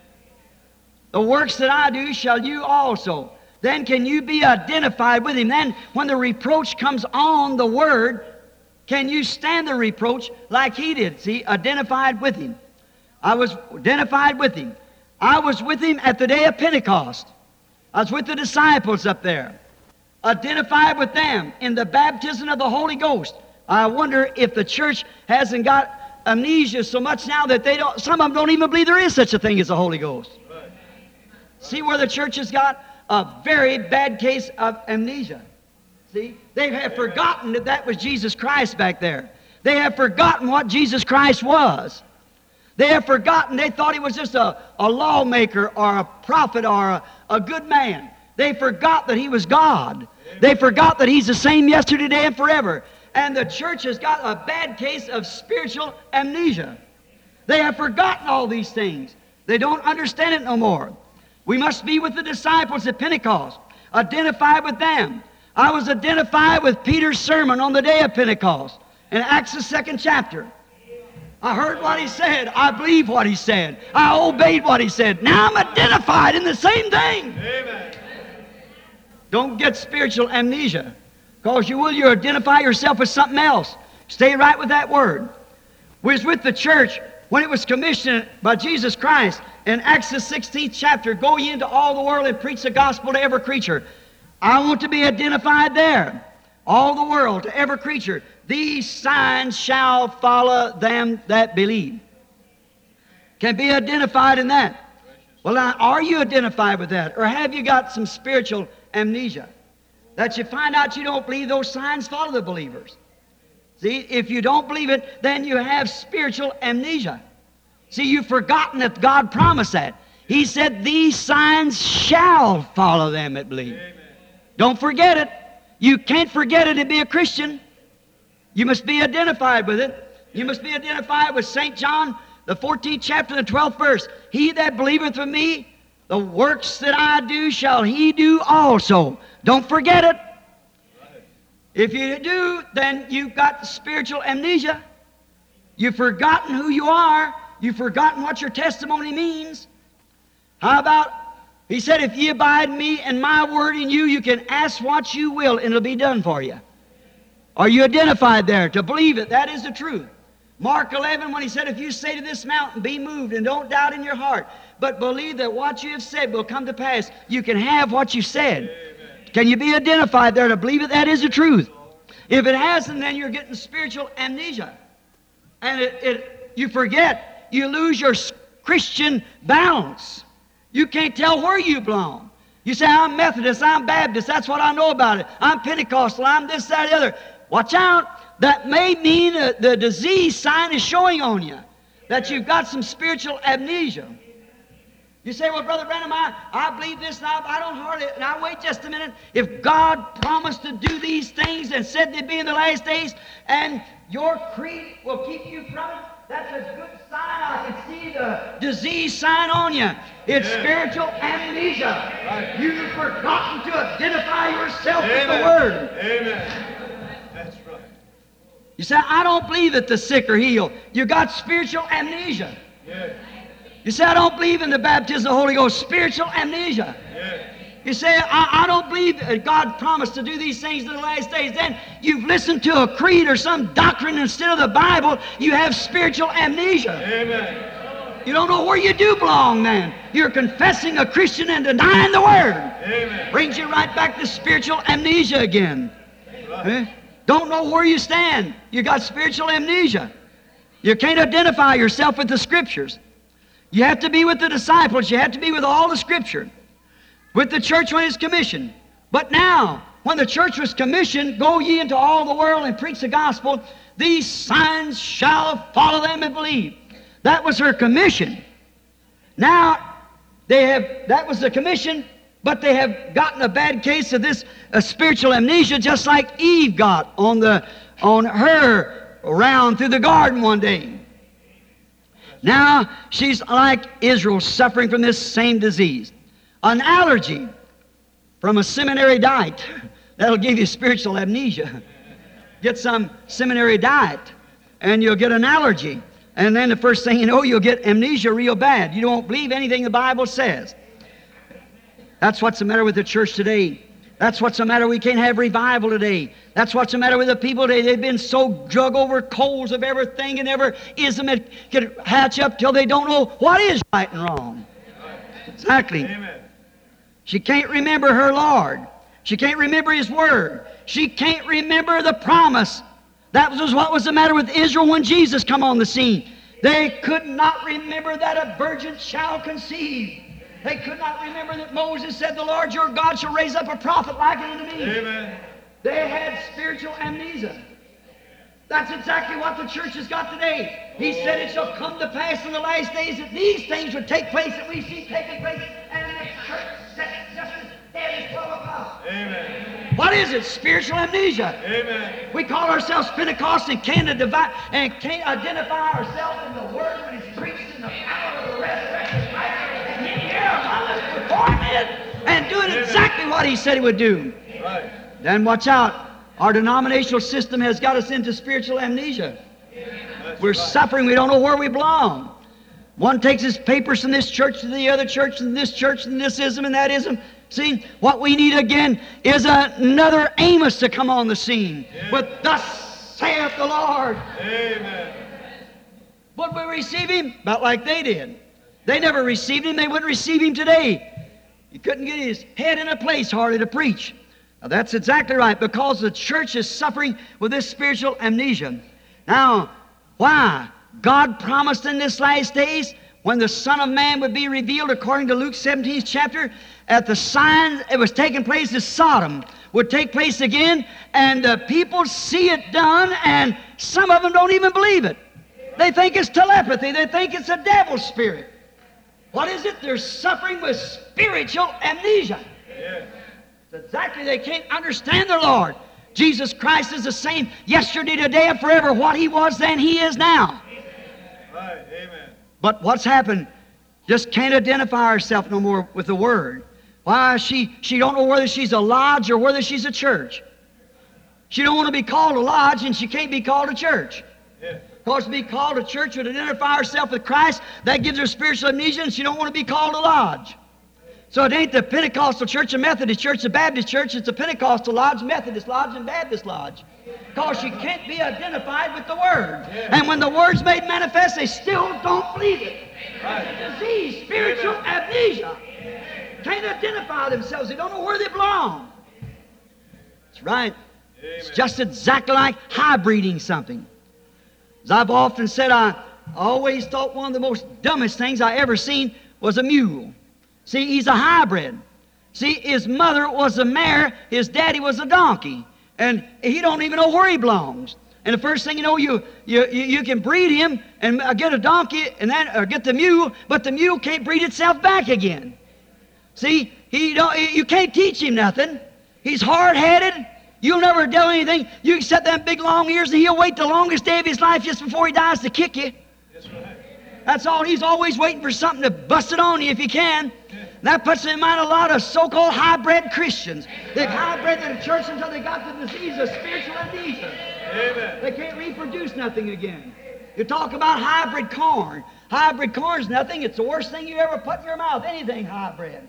The works that I do shall you also. Then can you be identified with him? Then when the reproach comes on the word, can you stand the reproach like he did? See, identified with him. I was identified with him. I was with him at the day of Pentecost. I was with the disciples up there. Identified with them in the baptism of the Holy Ghost. I wonder if the church hasn't got amnesia so much now that some of them don't even believe there is such a thing as the Holy Ghost. Right. See where the church has got a very bad case of amnesia. See, they have forgotten that that was Jesus Christ back there. They have forgotten what Jesus Christ was. They have forgotten, they thought he was just a lawmaker or a prophet or a good man. They forgot that he was God. They forgot that he's the same yesterday, today, and forever. And the church has got a bad case of spiritual amnesia. They have forgotten all these things. They don't understand it no more. We must be with the disciples at Pentecost, identified with them. I was identified with Peter's sermon on the day of Pentecost in Acts the 2nd chapter. I heard what he said. I believe what he said. I obeyed what he said. Now I'm identified in the same thing. Amen. Don't get spiritual amnesia, because you identify yourself with something else. Stay right with that word. We was with the church when it was commissioned by Jesus Christ in Acts the 16th chapter, go ye into all the world and preach the gospel to every creature. I want to be identified there. all the world, to every creature, these signs shall follow them that believe. Can be identified in that. Well, now, are you identified with that? Or have you got some spiritual amnesia? That you find out you don't believe those signs follow the believers. See, if you don't believe it, then you have spiritual amnesia. See, you've forgotten that God promised that. He said, these signs shall follow them that believe. Amen. Don't forget it. You can't forget it and be a Christian. You must be identified with it. You must be identified with St. John, the 14th chapter, the 12th verse. He that believeth in me, the works that I do shall he do also. Don't forget it. If you do, then you've got spiritual amnesia. You've forgotten who you are. You've forgotten what your testimony means. How about, he said, if ye abide in me and my word in you, you can ask what you will and it'll be done for you. Are you identified there to believe it? That is the truth. Mark 11, when he said, if you say to this mountain, be moved, and don't doubt in your heart, but believe that what you have said will come to pass, you can have what you said. Amen. Can you be identified there to believe it? That is the truth. If it hasn't, then you're getting spiritual amnesia. And you forget. You lose your Christian balance. You can't tell where you belong. You say, I'm Methodist, I'm Baptist, that's what I know about it. I'm Pentecostal, I'm this, that, the other. Watch out. That may mean the disease sign is showing on you, that you've got some spiritual amnesia. You say, well, Brother Branham, I believe this now, I don't hardly, now wait just a minute. If God promised to do these things and said they'd be in the last days, and your creed will keep you from it, that's a good sign. I can see the disease sign on you. It's spiritual amnesia. Right. You've forgotten to identify yourself Amen. with the Word. Amen. That's right. You say, I don't believe that the sick are healed. You got spiritual amnesia. Yes. You say, I don't believe in the baptism of the Holy Ghost. Spiritual amnesia. Yes. You say, I don't believe that God promised to do these things in the last days. Then you've listened to a creed or some doctrine instead of the Bible. You have spiritual amnesia. Amen. You don't know where you do belong then. You're confessing a Christian and denying the Word. Amen. Brings you right back to spiritual amnesia again. Right. Eh? Don't know where you stand. You got spiritual amnesia. You can't identify yourself with the Scriptures. You have to be with the disciples. You have to be with all the Scripture. With the church when it's commissioned. But now, when the church was commissioned, go ye into all the world and preach the gospel, these signs shall follow them that believe. That was her commission. Now, that was the commission, but they have gotten a bad case of this spiritual amnesia, just like Eve got on her round through the garden one day. Now, she's like Israel, suffering from this same disease. An allergy from a seminary diet. That'll give you spiritual amnesia. Get some seminary diet, and you'll get an allergy. And then the first thing you know, you'll get amnesia real bad. You won't believe anything the Bible says. That's what's the matter with the church today. That's what's the matter. We can't have revival today. That's what's the matter with the people today. They've been so drug over coals of everything and every ism that can hatch up till they don't know what is right and wrong. Exactly. Amen. She can't remember her Lord. She can't remember His Word. She can't remember the promise. That was what was the matter with Israel when Jesus come on the scene. They could not remember that a virgin shall conceive. They could not remember that Moses said, the Lord your God shall raise up a prophet like unto me. Amen. They had spiritual amnesia. That's exactly what the church has got today. He said it shall come to pass in the last days that these things would take place that we see taking place, and the church sits just as dead as 12 o'clock. Amen. What is it? Spiritual amnesia. Amen. We call ourselves Pentecost and can't identify ourselves in the Word when it's preached in the power of the resurrection life. And He's here among us performing it and doing exactly what He said He would do. Right. Then watch out. Our denominational system has got us into spiritual amnesia. That's We're right. suffering. We don't know where we belong. One takes his papers from this church to the other church and this church and this ism and that ism. See, what we need again is another Amos to come on the scene. Yeah. But thus saith the Lord. Amen. Would we receive Him? About like they did. They never received Him. They wouldn't receive Him today. He couldn't get his head in a place hardly to preach. Now, that's exactly right, because the church is suffering with this spiritual amnesia. Now, why? God promised in this last days, when the Son of Man would be revealed, according to Luke 17th chapter, at the sign it was taking place in Sodom would take place again, and the people see it done, and some of them don't even believe it. They think it's telepathy. They think it's a devil spirit. What is it? They're suffering with spiritual amnesia. Yes. It's exactly, they can't understand their Lord. Jesus Christ is the same yesterday, today, and forever. What He was then, He is now. Right. Amen. But what's happened? Just can't identify herself no more with the Word. Why? She don't know whether she's a lodge or whether she's a church. She don't want to be called a lodge, and she can't be called a church. Yes. Because to be called a church would identify herself with Christ, that gives her spiritual amnesia, and she don't want to be called a lodge. So it ain't the Pentecostal church, a Methodist church, a Baptist church. It's a Pentecostal lodge, Methodist lodge, and Baptist lodge. Because she can't be identified with the Word. And when the Word's made manifest, they still don't believe it. It's a disease, spiritual amnesia. Can't identify themselves. They don't know where they belong. That's right. It's just exactly like hybriding something. As I've often said, I always thought one of the most dumbest things I ever seen was a mule. See, he's a hybrid. See, his mother was a mare, his daddy was a donkey. And he don't even know where he belongs. And the first thing you know, you can breed him and get a donkey and then or get the mule, but the mule can't breed itself back again. See, you can't teach him nothing. He's hard-headed. You'll never do anything. You can set them big long ears and he'll wait the longest day of his life just before he dies to kick you. That's right. That's all. He's always waiting for something to bust it on you if he can. That puts in mind a lot of so-called hybrid Christians. They've hybrid the church until they got the disease of spiritual amnesia. Amen. They can't reproduce nothing again. You talk about hybrid corn. Hybrid corn's nothing. It's the worst thing you ever put in your mouth, anything hybrid.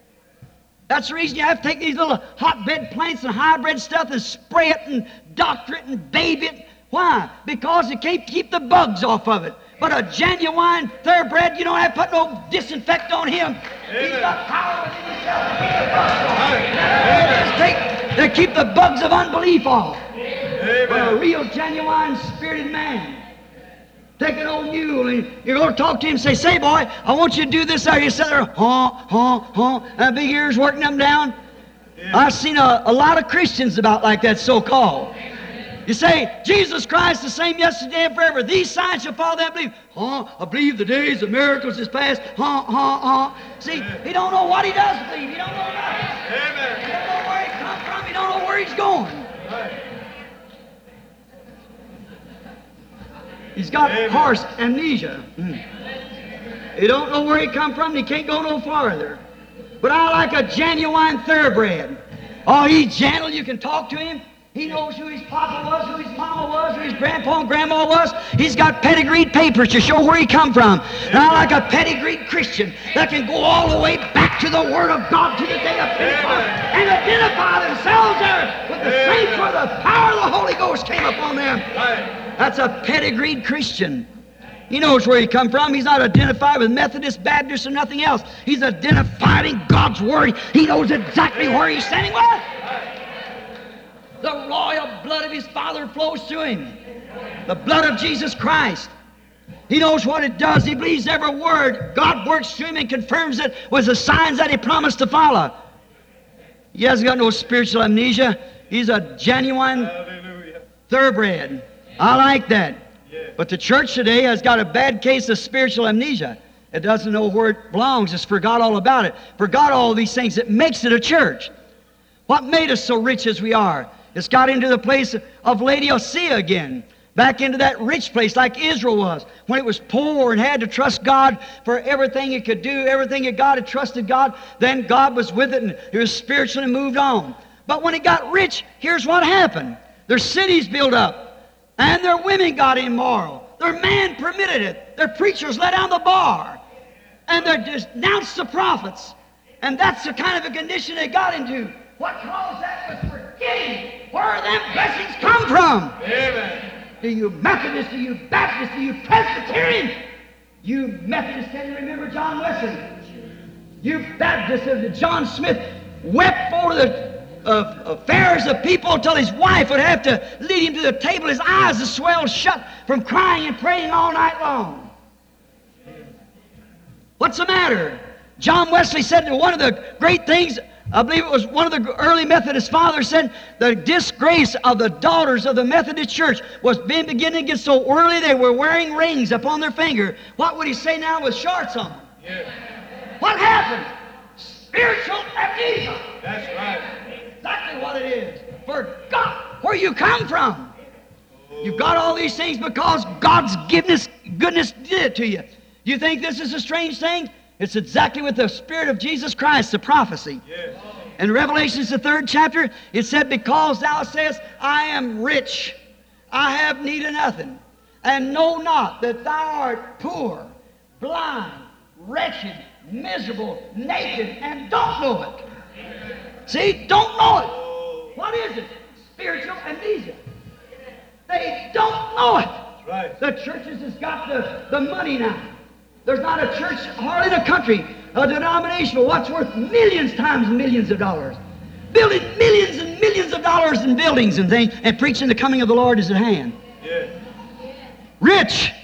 That's the reason you have to take these little hotbed plants and hybrid stuff and spray it and doctor it and baby it. Why? Because you can't keep the bugs off of it. But a genuine thoroughbred, you don't have to put no disinfectant on him. He's got power within himself to keep the bugs off. They keep the bugs of unbelief off. But a real, genuine, spirited man. Take an old mule and you're going to talk to him and say boy, I want you to do this. You sit there, and big ears working them down. Yeah. I've seen a lot of Christians about like that so-called. You say, Jesus Christ the same yesterday and forever. These signs shall follow that believe. I believe the days of miracles is past. See, he don't know what he does believe. He don't know nothing. Amen. He don't know where he come from. He don't know where he's going. Right. He's got horse amnesia. He don't know where he come from. He can't go no farther. But I like a genuine thoroughbred. Oh, he's gentle. You can talk to him. He knows who his papa was, who his mama was, who his grandpa and grandma was. He's got pedigreed papers to show where he come from. And I like a pedigreed Christian that can go all the way back to the Word of God to the day of Pentecost and identify themselves there with the saints where the power of the Holy Ghost came upon them. That's a pedigreed Christian. He knows where he come from. He's not identified with Methodist, Baptist, or nothing else. He's identified in God's Word. He knows exactly where he's standing with. The royal blood of his Father flows through him. The blood of Jesus Christ. He knows what it does. He believes every word. God works through him and confirms it with the signs that he promised to follow. He hasn't got no spiritual amnesia. He's a genuine thoroughbred. I like that. But the church today has got a bad case of spiritual amnesia. It doesn't know where it belongs. It's forgot all about it. Forgot all these things. It makes it a church. What made us so rich as we are? It's got into the place of Laodicea again. Back into that rich place like Israel was. When it was poor and had to trust God for everything it could do, everything that God had trusted God, then God was with it and it was spiritually moved on. But when it got rich, here's what happened. Their cities built up and their women got immoral. Their man permitted it. Their preachers let down the bar. And they denounced the prophets. And that's the kind of a condition they got into. What caused that was forgetting where them blessings come from. Amen. Do you Methodists, do you Baptists, do you Presbyterian? You Methodists, can you remember John Wesley? You Baptists, John Smith wept for the affairs of people until his wife would have to lead him to the table. His eyes would swell shut from crying and praying all night long. What's the matter? John Wesley said that one of the great things, I believe it was one of the early Methodist fathers said, the disgrace of the daughters of the Methodist Church was beginning to get so early they were wearing rings upon their finger. What would he say now with shorts on? Yes. What happened? Spiritual amnesia. That's right. Exactly what it is. Forgot where you come from. You've got all these things because God's goodness did it to you. You think this is a strange thing? It's exactly with the Spirit of Jesus Christ, the prophecy. Yes. In Revelation, the 3rd chapter, it said, because thou sayest, I am rich, I have need of nothing, and know not that thou art poor, blind, wretched, miserable, naked, and don't know it. See, don't know it. What is it? Spiritual amnesia. They don't know it. That's right. The churches has got the money now. There's not a church, hardly in the country, a denominational, what's worth millions times millions of dollars. Building millions and millions of dollars in buildings and things, and preaching the coming of the Lord is at hand. Yes. Rich.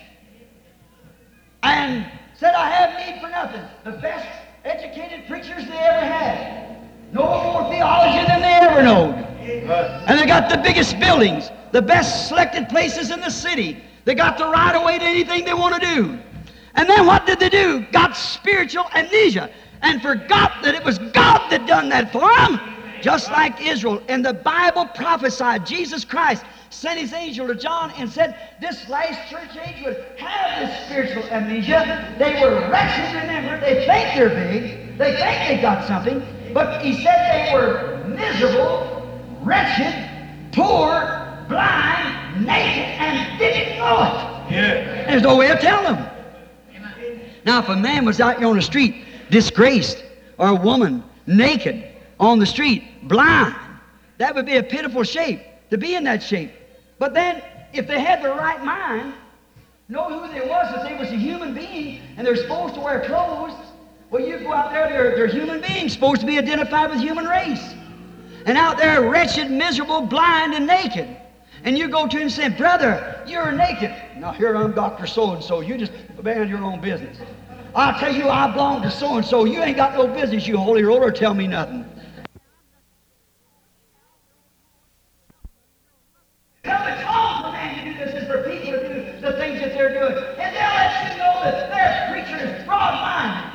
And said, I have need for nothing. The best educated preachers they ever had. No more theology than they ever knowed. Right. And they got the biggest buildings, the best selected places in the city. They got the right of way to anything they want to do. And then what did they do? Got spiritual amnesia and forgot that it was God that done that for them. Just like Israel. And the Bible prophesied Jesus Christ sent his angel to John and said this last church age would have this spiritual amnesia. They were wretched, remember. They think they're big. They think they got something. But he said they were miserable, wretched, poor, blind, naked, and didn't know it. Yes. There's no way of telling them. Now, if a man was out here on the street, disgraced, or a woman naked on the street, blind, that would be a pitiful shape, to be in that shape. But then, if they had the right mind, know who they was, that they was a human being, and they're supposed to wear clothes, well, you go out there, they're human beings, supposed to be identified with human race. And out there, wretched, miserable, blind, and naked. And you go to him and say, brother, you're naked. Now, here I'm Dr. So-and-so. You just abandon your own business. I'll tell you I belong to so-and-so. You ain't got no business, you holy roller, tell me nothing. Well, it's wrong for man to do this. It's for people to do the things that they're doing. And they'll let you know that their preacher is broad-minded.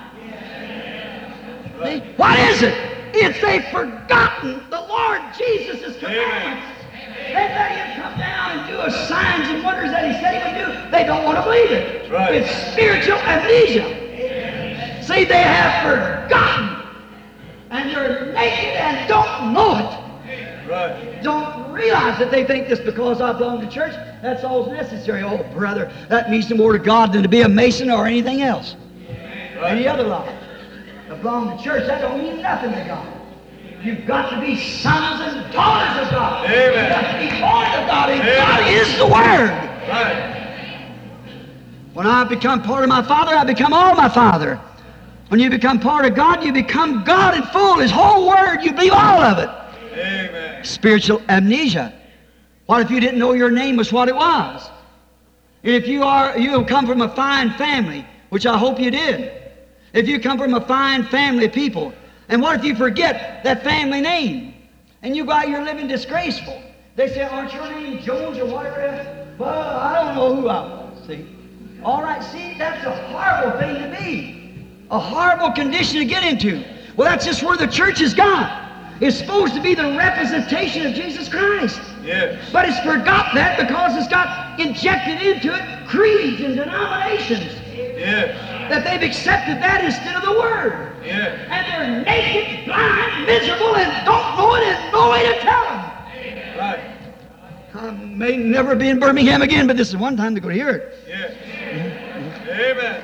See? What is it? It's they've forgotten the Lord Jesus' commandments. They let him come down and do us signs and wonders that he said he would do. They don't want to believe it. That's right. It's spiritual amnesia. See, they have forgotten. And they're naked and don't know it. Right. Don't realize that they think just because I belong to church, that's all necessary. Oh, brother, that means more to God than to be a Mason or anything else. Right. Any other lie. To belong to church, that don't mean nothing to God. You've got to be sons and daughters of God. Amen. You've got to be born of God, and Amen. God is the Word. Right. When I become part of my Father, I become all my Father. When you become part of God, you become God in full. His whole Word, you believe all of it. Amen. Spiritual amnesia. What if you didn't know your name was what it was? And if you come from a fine family, which I hope you did. If you come from a fine family of people, and what if you forget that family name? And you go out here living disgraceful. They say, aren't your name Jones or whatever it is? Well, I don't know who I was, see. All right, see, that's a horrible thing to be. A horrible condition to get into. Well, that's just where the church has gone. It's supposed to be the representation of Jesus Christ. Yes. But it's forgot that because it's got injected into it creeds and denominations. Yes. That they've accepted that instead of the Word. Yes. And they're naked, blind, miserable, and don't know it, and no way to tell them. Right. I may never be in Birmingham again, but this is one time to go to hear it. Yes. Amen.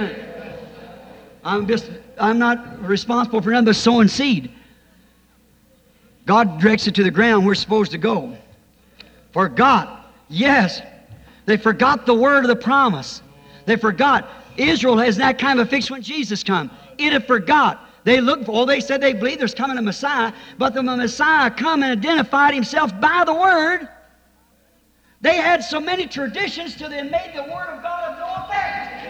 Right. I'm not responsible for nothing but sowing seed. God directs it to the ground where it's supposed to go. Forgot. Yes. They forgot the word of the promise. They forgot. Israel has that kind of a fix when Jesus come. It had forgot They said they believe there's coming a Messiah, but the Messiah come and identified himself by the Word. They had so many traditions till they made the Word of God of no effect.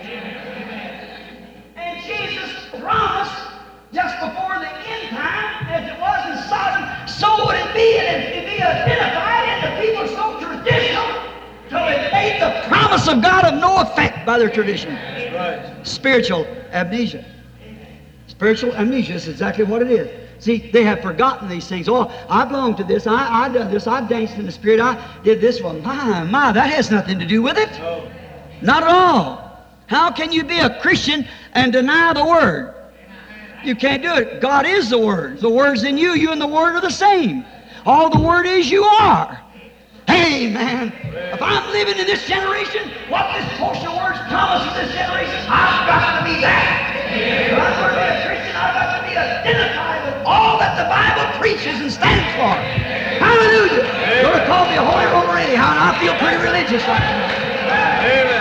And Jesus promised just before the end time, as it was in Sodom, so would it be, and it'd be identified, and the people so traditional till they made the promise of God of no effect by their tradition. Right. Spiritual amnesia. Spiritual amnesia is exactly what it is. See, they have forgotten these things. Oh, I belong to this. I done this. I danced in the Spirit. I did this one. My, that has nothing to do with it. No. Not at all. How can you be a Christian and deny the Word? You can't do it. God is the Word. The Word's in you. You and the Word are the same. All the Word is, you are. Hey, man, if I'm living in this generation, what this portion of words promises this generation, I've got to be that. If I'm going to be a Christian, I've got to be identified with all that the Bible preaches and stands for. Hallelujah. You're going to call me a holy roller anyhow, and I feel pretty religious right now. Amen.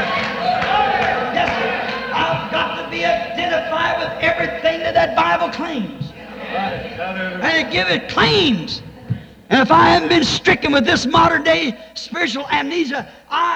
Yes, sir. I've got to be identified with everything that Bible claims. Right. Hallelujah. And it claims. And if I haven't been stricken with this modern day spiritual amnesia,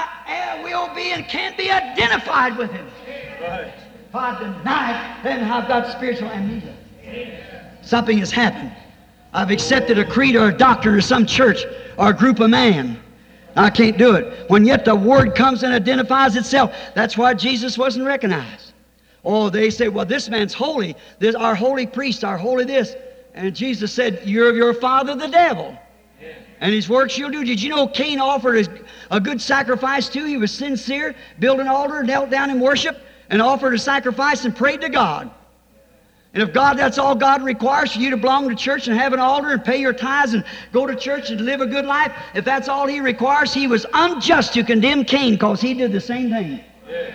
I will be and can be identified with him. Right. If I deny it, then I've got spiritual amnesia. Something has happened. I've accepted a creed or a doctrine or some church or a group of man. I can't do it. When yet the Word comes and identifies itself, that's why Jesus wasn't recognized. Oh, they say, well, this man's holy. This, our holy priest, our holy this. And Jesus said, you're of your father the devil. And his works you'll do. Did you know Cain offered a good sacrifice too? He was sincere, built an altar, knelt down in worship, and offered a sacrifice and prayed to God. And if God, that's all God requires for you to belong to church and have an altar and pay your tithes and go to church and live a good life, if that's all He requires, He was unjust to condemn Cain because he did the same thing. Yeah.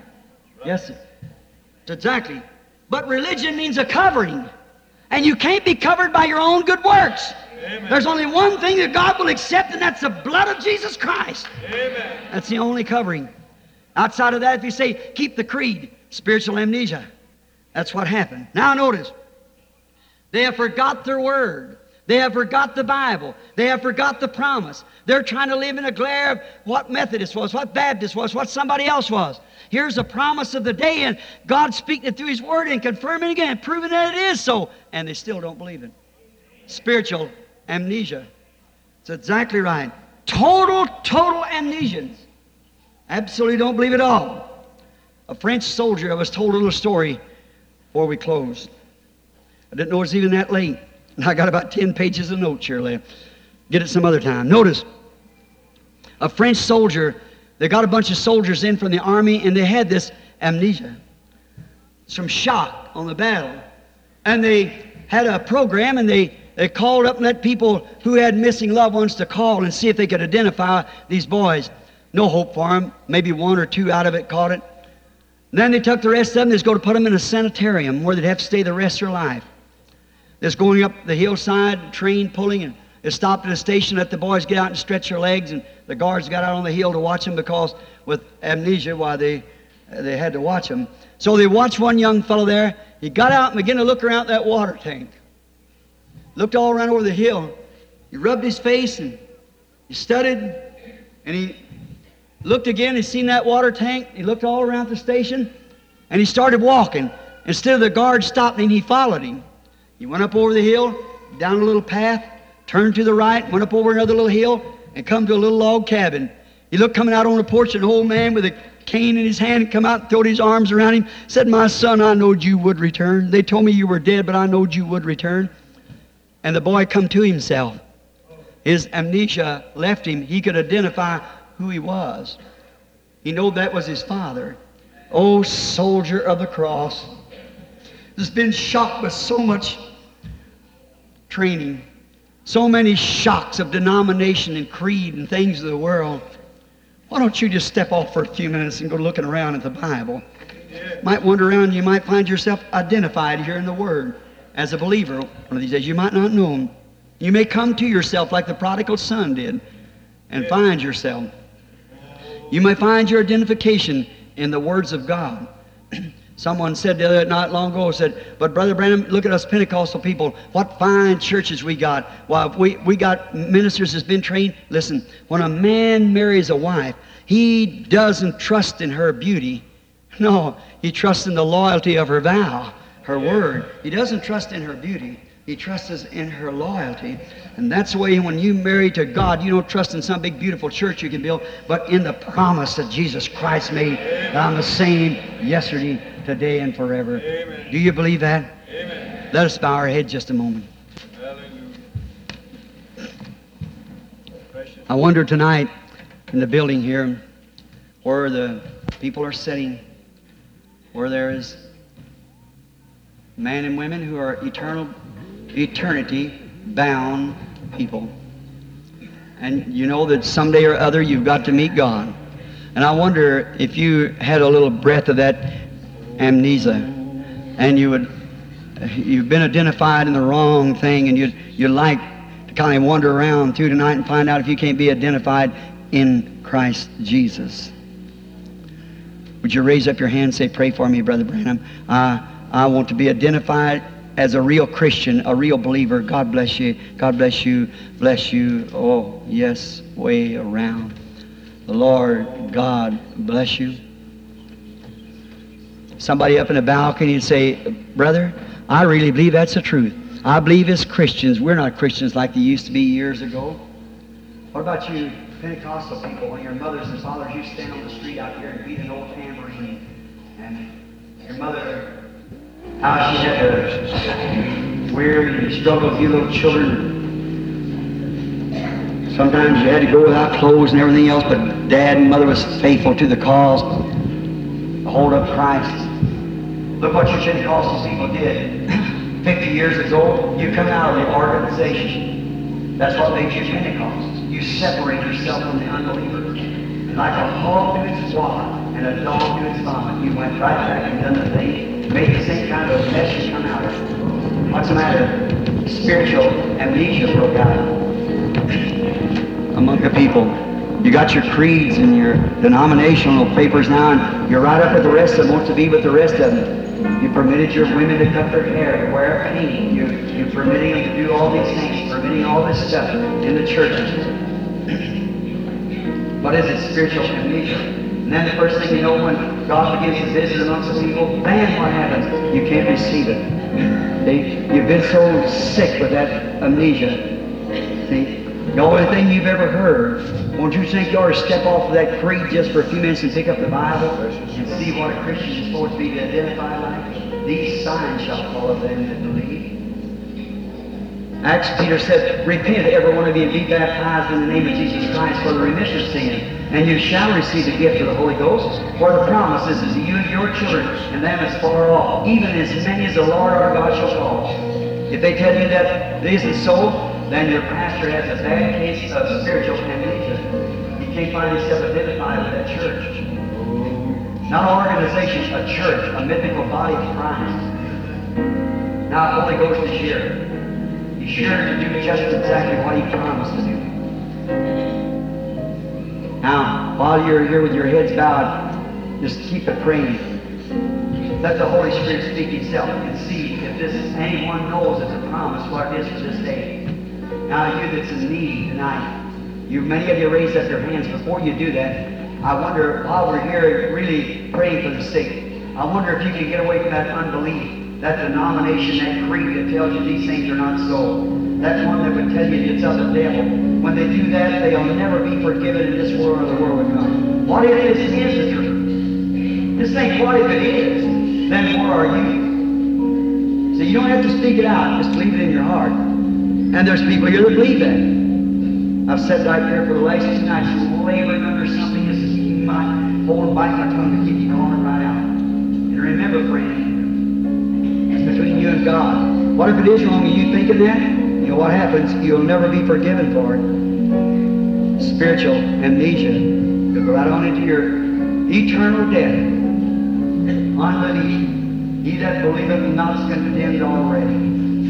Yes, sir. Exactly. But religion means a covering. And you can't be covered by your own good works. Amen. There's only one thing that God will accept, and that's the blood of Jesus Christ. Amen. That's the only covering. Outside of that, if you say, keep the creed, spiritual amnesia. That's what happened. Now notice, they have forgot their Word. They have forgot the Bible. They have forgot the promise. They're trying to live in a glare of what Methodist was, what Baptist was, what somebody else was. Here's the promise of the day, and God speaking it through His Word and confirming again, proving that it is so, and they still don't believe it. Spiritual amnesia. It's exactly right. Total amnesia. Absolutely don't believe it all. A French soldier, I was told a little story before we closed. I didn't know it was even that late. And I got about 10 pages of notes here left. Get it some other time. Notice, a French soldier, they got a bunch of soldiers in from the army, and they had this amnesia. Some shock on the battle. And they had a program, and they called up and let people who had missing loved ones to call and see if they could identify these boys. No hope for them. Maybe one or two out of it caught it. And then they took the rest of them, they was going to put them in a sanitarium where they'd have to stay the rest of their life. They're going up the hillside, train pulling, and they stopped at a station, let the boys get out and stretch their legs, and the guards got out on the hill to watch them because with amnesia, why they had to watch them. So they watched one young fellow there. He got out and began to look around that water tank. Looked all around over the hill. He rubbed his face and he studied, and he looked again. He seen that water tank. He looked all around the station, and he started walking. Instead of the guard stopping him, he followed him. He went up over the hill, down a little path, turned to the right, went up over another little hill, and come to a little log cabin. He looked coming out on the porch, an old man with a cane in his hand come out and throwed his arms around him, said, "My son, I knowed you would return. They told me you were dead, but I knowed you would return." And the boy come to himself. His amnesia left him. He could identify who he was. He knew that was his father. Oh, soldier of the cross, has been shocked with so much training, so many shocks of denomination and creed and things of the world. Why don't you just step off for a few minutes and go looking around at the Bible? Might wander around, you might find yourself identified here in the Word as a believer. One of these days you might not know Him. You may come to yourself like the prodigal son did and find yourself. You may find your identification in the words of God. Someone said the other night long ago, said, but Brother Branham, look at us Pentecostal people. What fine churches we got. Well, we got ministers that's been trained. Listen, when a man marries a wife, he doesn't trust in her beauty. No, he trusts in the loyalty of her vow, her word. He doesn't trust in her beauty. He trusts in her loyalty. And that's the way when you marry to God, you don't trust in some big beautiful church you can build, but in the promise that Jesus Christ made, that I'm the same yesterday, today, and forever. Amen. Do you believe that? Amen. Let us bow our head just a moment. Hallelujah. Precious. I wonder tonight in the building here where the people are sitting, where there is men and women who are eternity-bound people. And you know that someday or other you've got to meet God. And I wonder if you had a little breath of that amnesia and you've been identified in the wrong thing, and you'd like to kind of wander around through tonight and find out if you can't be identified in Christ Jesus. Would you raise up your hand and say, pray for me, Brother Branham. I want to be identified as a real Christian, a real believer. God bless you. God bless you. Bless you. Oh, yes, way around. The Lord God bless you. Somebody up in the balcony and say, brother, I really believe that's the truth. I believe as Christians, we're not Christians like they used to be years ago. What about you Pentecostal people, when your mothers and fathers, you stand on the street out here and beat an old tambourine, and your mother, how she had to weary and struggle with you little children. Sometimes you had to go without clothes and everything else, but Dad and Mother was faithful to the cause, to hold up Christ. Look what your Pentecostal people did. 50 years ago, you come out of the organization. That's what makes you Pentecostals. You separate yourself from the unbeliever. And like a hog to its flock and a dog to its vomit, you went right back and done the thing, made the same kind of mess you come out of. What's the matter? Spiritual amnesia broke out among the people. You got your creeds and your denominational papers now, and you're right up with the rest of them, wants to be with the rest of them. You permitted your women to cut their hair, to wear a painting. You're permitting them to do all these things, permitting all this stuff in the churches. What is it? Spiritual amnesia. And then the first thing you know, when God begins to visit amongst the people, then what happens? You can't receive it. See? You've been so sick with that amnesia. See? The only thing you've ever heard, won't you think you ought to step off of that creed just for a few minutes and pick up the Bible and see what a Christian is supposed to be identified like? These signs shall follow them that believe. Acts, Peter said, repent, every one of you, and be baptized in the name of Jesus Christ for the remission of sin, and you shall receive the gift of the Holy Ghost, for the promise is to you and your children, and them as far off, even as many as the Lord our God shall call. If they tell you that it isn't so, then your pastor has a bad case of spiritual amnesia. He can't find himself identified with that church. Not an organization, a church, a mythical body of Christ. Now, the Holy Ghost is here. He's sure to do just exactly what he promised to do. Now, while you're here with your heads bowed, just keep it praying. Let the Holy Spirit speak himself and see if anyone knows it's a promise what it is for this day. Now, you that's in need tonight, many of you raised up your hands. Before you do that, I wonder, while we're here really praying for the sick, I wonder if you can get away from that unbelief, that denomination, that creed that tells you these things are not so. That one that would tell you it's of the devil. When they do that, they'll never be forgiven in this world or the world will come. What if this is the truth? Just think, what if it is? Then what are you? So you don't have to speak it out, just believe it in your heart. And there's people here that believe that. I've sat right there for the last 2 nights laboring under something that's keeping my hold bite my tongue to keep you calling right out. And remember, friend, it's between you and God. What if it is wrong and you thinking that? You know what happens? You'll never be forgiven for it. Spiritual amnesia. You'll go right on into your eternal death. Unbelief. He that believeth not is condemned already.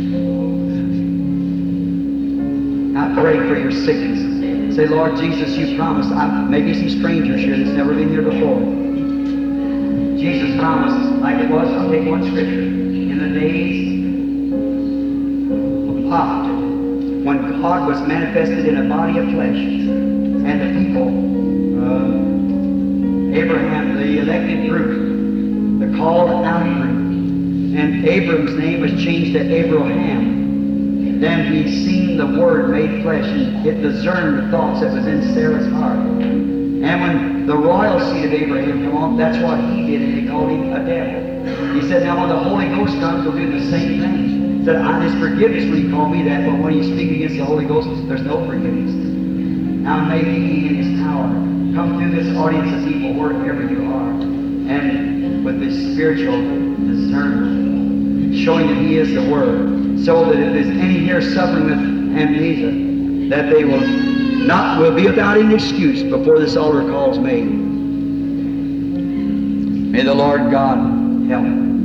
I pray for your sickness. Say, Lord Jesus, you promised. Maybe some strangers here that's never been here before. Jesus promised, like it was, I'll take one scripture. In the days of Lot, when God was manifested in a body of flesh, and the people, Abraham, the elected group, the called out group, and Abram's name was changed to Abraham. Then he seen the Word made flesh, and it discerned the thoughts that was in Sarah's heart. And when the royal seed of Abraham come on, that's what he did, and they called him a devil. He said, now when the Holy Ghost comes, he'll do the same thing. He said, there's forgiveness when you call me that, but when you speak against the Holy Ghost, there's no forgiveness. Now may he in his power come through this audience of people wherever you are, and with this spiritual discernment, showing that he is the Word, so that if there's any here suffering with amnesia, that they will be without any excuse before this altar call is made. May the Lord God help.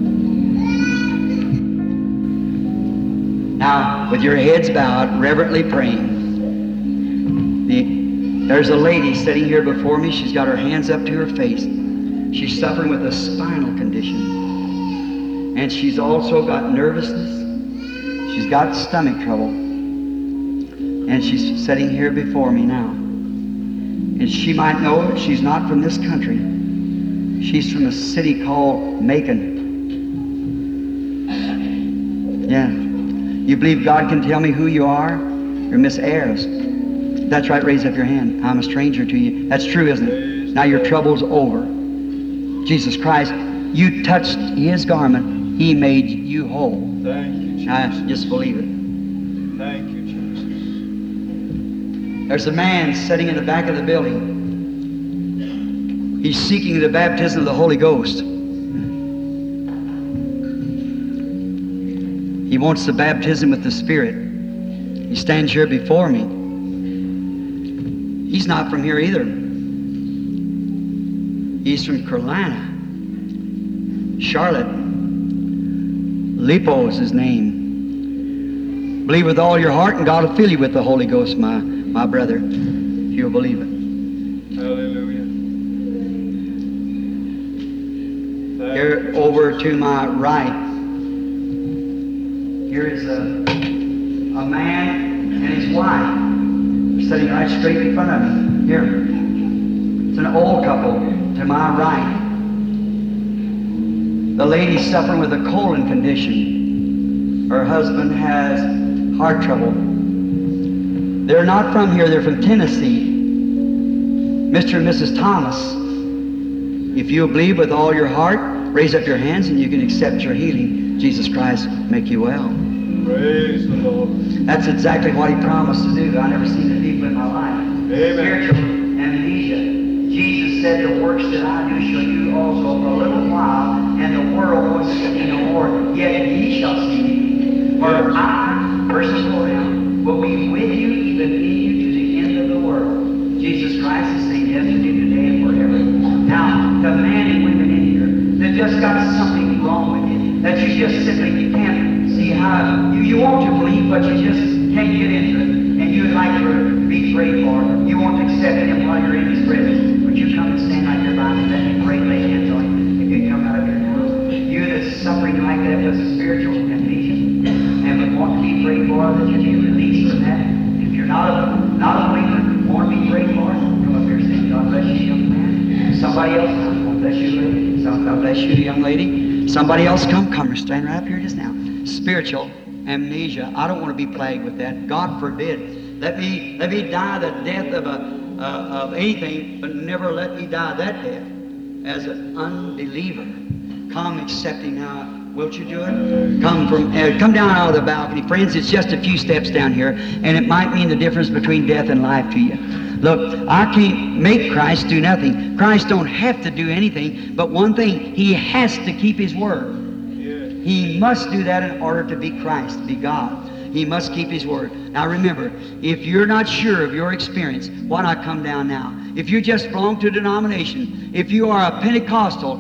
Now, with your heads bowed, reverently praying, there's a lady sitting here before me. She's got her hands up to her face. She's suffering with a spinal condition. And she's also got nervousness. She's got stomach trouble. And she's sitting here before me now. And she might know that she's not from this country. She's from a city called Macon. Yeah. You believe God can tell me who you are? You're Miss Ayers. That's right, raise up your hand. I'm a stranger to you. That's true, isn't it? Now your trouble's over. Jesus Christ, you touched His garment. He made you whole. Thank you, Jesus. Now just believe it. Thank you, Jesus. There's a man sitting in the back of the building. He's seeking the baptism of the Holy Ghost. He wants the baptism with the Spirit. He stands here before me. He's not from here either. He's from Carolina. Charlotte. Lipo is his name. Believe with all your heart and God will fill you with the Holy Ghost, my brother, if you'll believe it. Hallelujah. Here over to my right, here is a man and his wife. They're sitting right straight in front of me. Here. It's an old couple to my right. The lady's suffering with a colon condition. Her husband has heart trouble. They're not from here, they're from Tennessee. Mr. and Mrs. Thomas, if you believe with all your heart, raise up your hands and you can accept your healing. Jesus Christ make you well. Praise the Lord. That's exactly what He promised to do. I've never seen the people in my life. Amen. Spiritual amnesia. Jesus said, the works that I do shall you also for a little while, and the world will see me no more. Yet ye shall see me. For I, verses go down, will be with you, even in you to the end of the world. Jesus Christ is saying yesterday, today, and forever. Now, the man and women in here that just got something wrong with you, that you just simply you can't see how you want to believe, but you just can't get into it, and you would like to be prayed for. You want to accept Him while you're in His presence. Would you come and stand like your Bible? Let me pray, lay hands on you. If you come out of your house, you that's suffering like that with spiritual amnesia, and would want to be prayed for, that you be released from that. If you're not a believer, want to be prayed for, come up here and say, God bless you, young man. Somebody else come. God bless you, lady. God bless you, young lady. Somebody else come. Come, stand right up here just now. Spiritual amnesia. I don't want to be plagued with that. God forbid. Let me die the death of anything, but never let me die that death as an unbeliever. Come accepting now. Wilt you do it? Come down out of the balcony. Friends, it's just a few steps down here, and it might mean the difference between death and life to you. Look, I can't make Christ do nothing. Christ don't have to do anything, but one thing, He has to keep His word. He must do that in order to be Christ, to be God. He must keep His word. Now remember, if you're not sure of your experience, why not come down now? If you just belong to a denomination, if you are a Pentecostal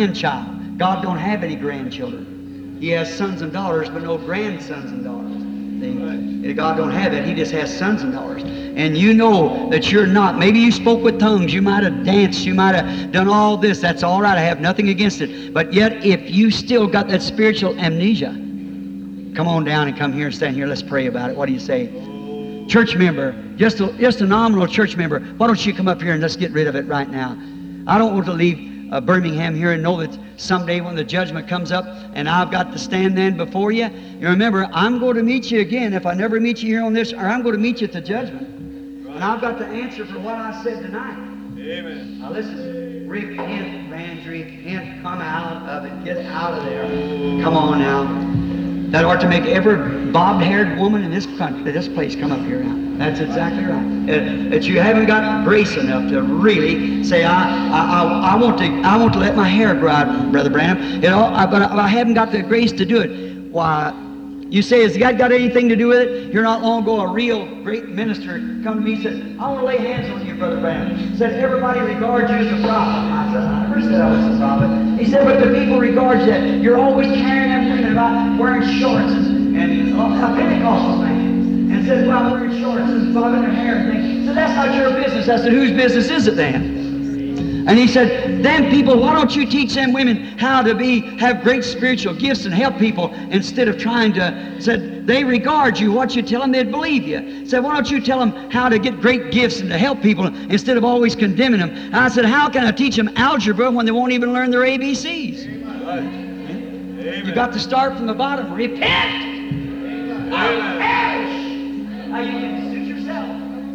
grandchild, God don't have any grandchildren. He has sons and daughters, but no grandsons and daughters. See? God don't have it. He just has sons and daughters. And you know that you're not. Maybe you spoke with tongues. You might have danced. You might have done all this. That's all right. I have nothing against it. But yet, if you still got that spiritual amnesia, come on down and come here and stand here. Let's pray about it. What do you say? Church member, just a nominal church member, why don't you come up here and let's get rid of it right now? I don't want to leave Birmingham here and know that someday when the judgment comes up and I've got to stand then before you, you remember, I'm going to meet you again if I never meet you here on this, or I'm going to meet you at the judgment. And I've got to answer for what I said tonight. Amen. Now listen, repent, friends, repent, come out of it, get out of there. Come on now. That ought to make every bobbed-haired woman in this country, this place, come up here now. That's exactly right. That you haven't got grace enough to really say, I want to let my hair grow out, Brother Branham. You know, but I haven't got the grace to do it. Why? You say, has God got anything to do with it? Here not long ago, a real great minister come to me and said, I want to lay hands on you, Brother Branham. He said, everybody regards you as a prophet. I said, I never said I was a prophet. He said, but the people regard you that you're always carrying them women about wearing shorts and a Pentecostal man. And says, well, I'm wearing shorts and bobbing their hair and things. So that's not your business. I said, whose business is it then? And he said, them people, why don't you teach them women how to have great spiritual gifts and help people instead of trying to, said, they regard you. What you tell them, they'd believe you. Said, why don't you tell them how to get great gifts and to help people instead of always condemning them? And I said, how can I teach them algebra when they won't even learn their ABCs? Amen. You got to start from the bottom. Repent! Or perish! Now you can suit yourself.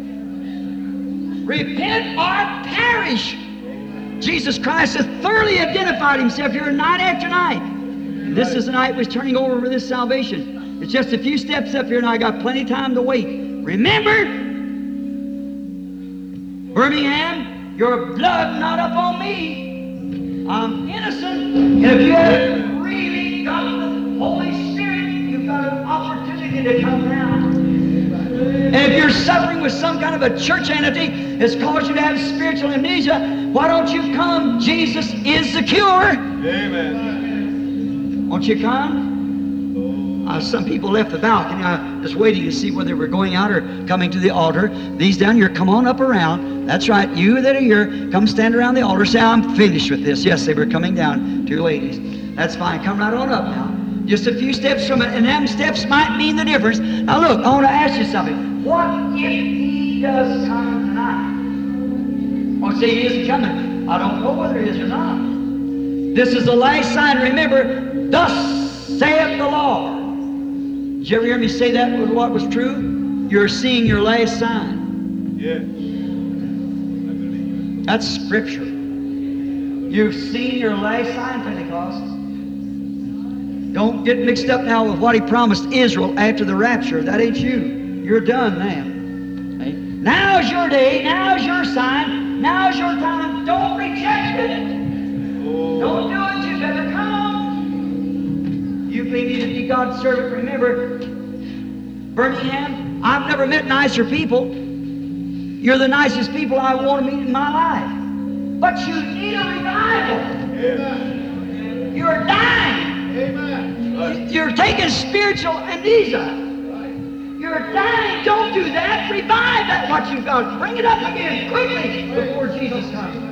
Repent or perish! Jesus Christ has thoroughly identified himself here night after night. This is the night we're turning over for this salvation. It's just a few steps up here and I got plenty of time to wait. Remember, Birmingham, your blood not up on me. I'm innocent. And if you haven't really got the Holy Spirit, you've got an opportunity to come down. And if you're suffering with some kind of a church entity that's caused you to have spiritual amnesia, why don't you come? Jesus is the cure. Amen. Won't you come? Some people left the balcony. I was waiting to see whether they were going out or coming to the altar. These down here, come on up around. That's right. You that are here, come stand around the altar. Say, I'm finished with this. Yes, they were coming down. Two ladies. That's fine. Come right on up now. Just a few steps from it, and them steps might mean the difference. Now look, I want to ask you something. What if he does come tonight? Or say he isn't coming. I don't know whether he is or not. This is the last sign. Remember, thus saith the Lord. Did you ever hear me say that was what was true? You're seeing your last sign. Yes. That's Scripture. You've seen your last sign, Pentecost. Don't get mixed up now with what he promised Israel after the rapture. That ain't you. You're done now. Okay? Now's your day. Now's your sign. Now's your time. Don't reject it. Don't do it. You better come. You believe you to be God's servant. Remember, Birmingham, I've never met nicer people. You're the nicest people I want to meet in my life. But you need a revival. Amen. You're dying. Amen. You're taking spiritual amnesia. You're dying. Don't do that. Revive that what you've got. Bring it up again quickly before Jesus comes.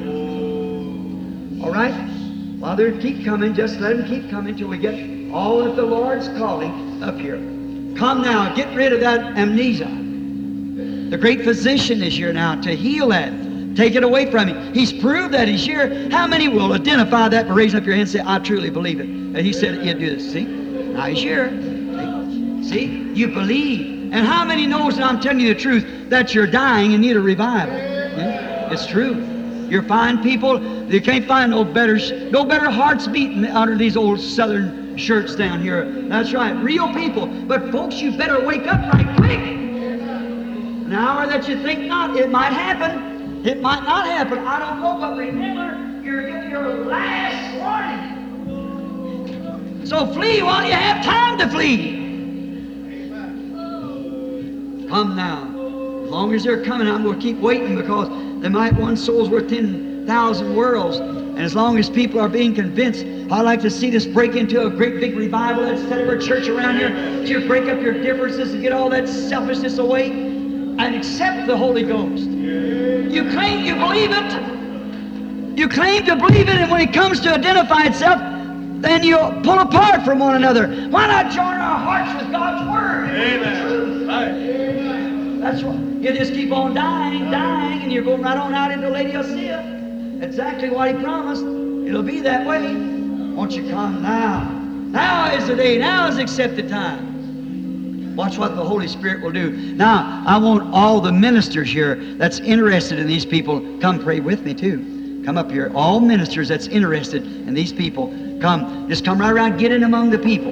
All right? Father, keep coming. Just let him keep coming till we get all that the Lord's calling up here. Come now. Get rid of that amnesia. The great physician is here now to heal that. Take it away from him. He's proved that he's here. How many will identify that by raising up your hand and say, I truly believe it? And he said he'd do this. See? Now he's here. See? You believe. And how many knows that I'm telling you the truth, that you're dying and need a revival? Yeah? It's true. You're fine people. You can't find no better hearts beating under these old southern shirts down here. That's right. Real people. But folks, you better wake up right quick. An hour that you think not, it might happen. It might not happen. I don't know, but remember, you're getting your last warning. So flee while you have time to flee. Come now. As long as they're coming, I'm going to keep waiting because they might one soul's worth 10,000 worlds. And as long as people are being convinced, I'd like to see this break into a great big revival. Let's set up our church around here. To break up your differences and get all that selfishness away and accept the Holy Ghost. You claim you believe it. You claim to believe it, and when it comes to identify itself, then you pull apart from one another. Why not join our hearts with God's Word? Amen. Right. That's what you just keep on dying, and you're going right on out into Laodicea. Exactly what He promised. It'll be that way. Won't you come now? Now is the day. Now is accepted time. Watch what the Holy Spirit will do. Now, I want all the ministers here that's interested in these people, come pray with me too. Come up here. All ministers that's interested in these people, come. Just come right around, get in among the people.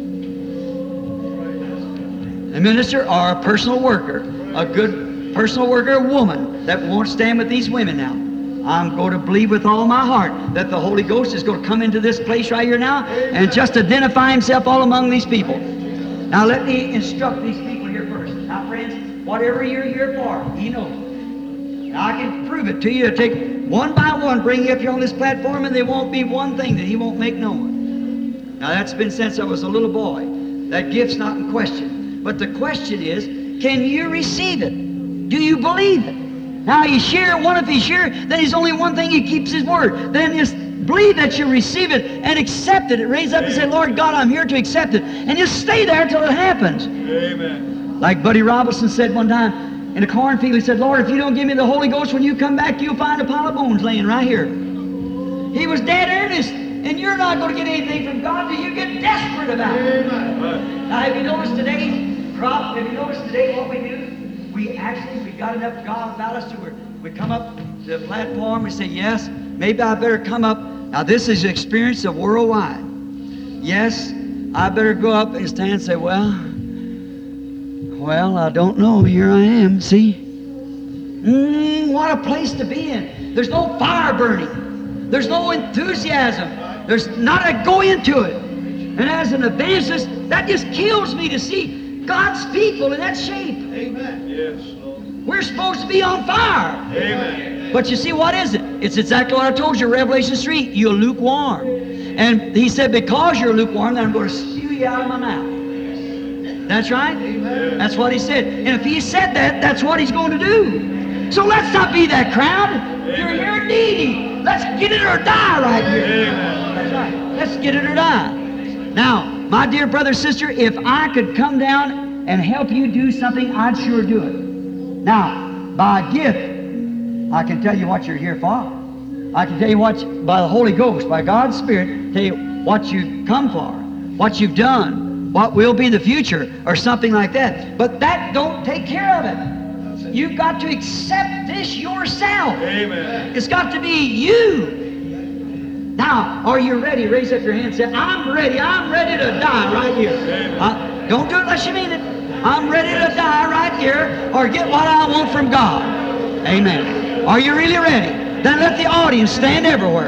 A minister or a personal worker, a good personal worker, a woman that won't stand with these women now. I'm going to believe with all my heart that the Holy Ghost is going to come into this place right here now and just identify Himself all among these people. Now let me instruct these people here first. Now friends, whatever you're here for, He knows. Now I can prove it to you. It'll take one by one, bring you up here on this platform, and there won't be one thing that He won't make known. Now that's been since I was a little boy. That gift's not in question. But the question is, can you receive it? Do you believe it? Now He's here. One, if He's here, then He's only one thing. He keeps His word. Then just believe that you receive it and accept it. Raise up and say, Lord God, I'm here to accept it. And just stay there till it happens. Amen. Like Buddy Robinson said one time in a cornfield, he said, Lord, if you don't give me the Holy Ghost, when you come back, you'll find a pile of bones laying right here. He was dead earnest. And you're not going to get anything from God till you get desperate about it. Amen. Now, have you noticed today's crop? Have you noticed today what we do? We got enough God about us to where we come up to the platform, we say, yes, maybe I better come up. Now, this is the experience of worldwide. Yes, I better go up and stand and say, well, I don't know. Here I am, see? What a place to be in. There's no fire burning. There's no enthusiasm. There's not a go into it. And as an evangelist, that just kills me to see God's people in that shape. Amen. Yes, Lord. We're supposed to be on fire. Amen. But you see, what is it? It's exactly what I told you, Revelation 3. You're lukewarm. And He said, because you're lukewarm, then I'm going to spew you out of my mouth. That's right. Amen. That's what He said. And if He said that, that's what He's going to do. So let's not be that crowd. You're here needy. Let's get it or die right here. Amen. That's right. Let's get it or die. Now, my dear brother, sister, if I could come down and help you do something, I'd sure do it. Now, by a gift, I can tell you what you're here for. I can tell you what, by the Holy Ghost, by God's Spirit, tell you what you've come for, what you've done, what will be the future, or something like that. But that don't take care of it. You've got to accept this yourself. Amen. It's got to be you. Now, are you ready? Raise up your hand and say, I'm ready. I'm ready to die right here. Don't do it unless you mean it. I'm ready to die right here or get what I want from God. Amen. Are you really ready? Then let the audience stand everywhere.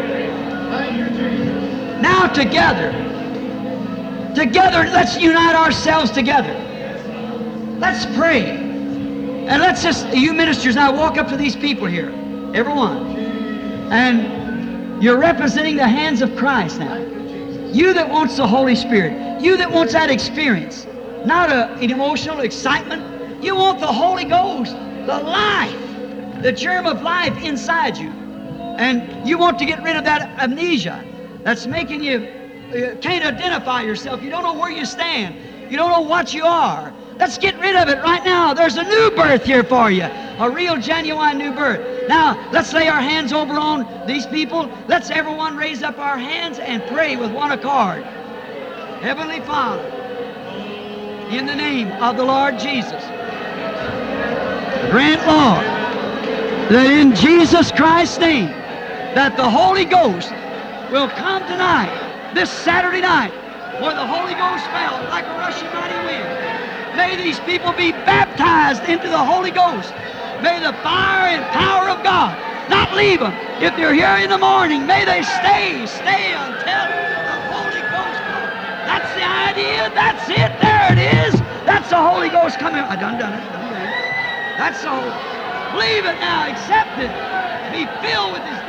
Now together, let's unite ourselves together. Let's pray. And let's just, you ministers, now walk up to these people here, everyone. And you're representing the hands of Christ now. You that wants the Holy Spirit, you that wants that experience, not an emotional excitement. You want the Holy Ghost, the life, the germ of life inside you. And you want to get rid of that amnesia that's making you can't identify yourself. You don't know where you stand. You don't know what you are. Let's get rid of it right now. There's a new birth here for you. A real, genuine new birth. Now, let's lay our hands over on these people. Let's everyone raise up our hands and pray with one accord. Heavenly Father, in the name of the Lord Jesus, grant, Lord, that in Jesus Christ's name, that the Holy Ghost will come tonight, this Saturday night, where the Holy Ghost fell like a rushing mighty wind. May these people be baptized into the Holy Ghost. May the fire and power of God not leave them. If they're here in the morning, may they stay until the Holy Ghost comes. That's the idea. That's it. There it is. That's the Holy Ghost coming. I done it. That's the Holy. Believe it now. Accept it. Be filled with His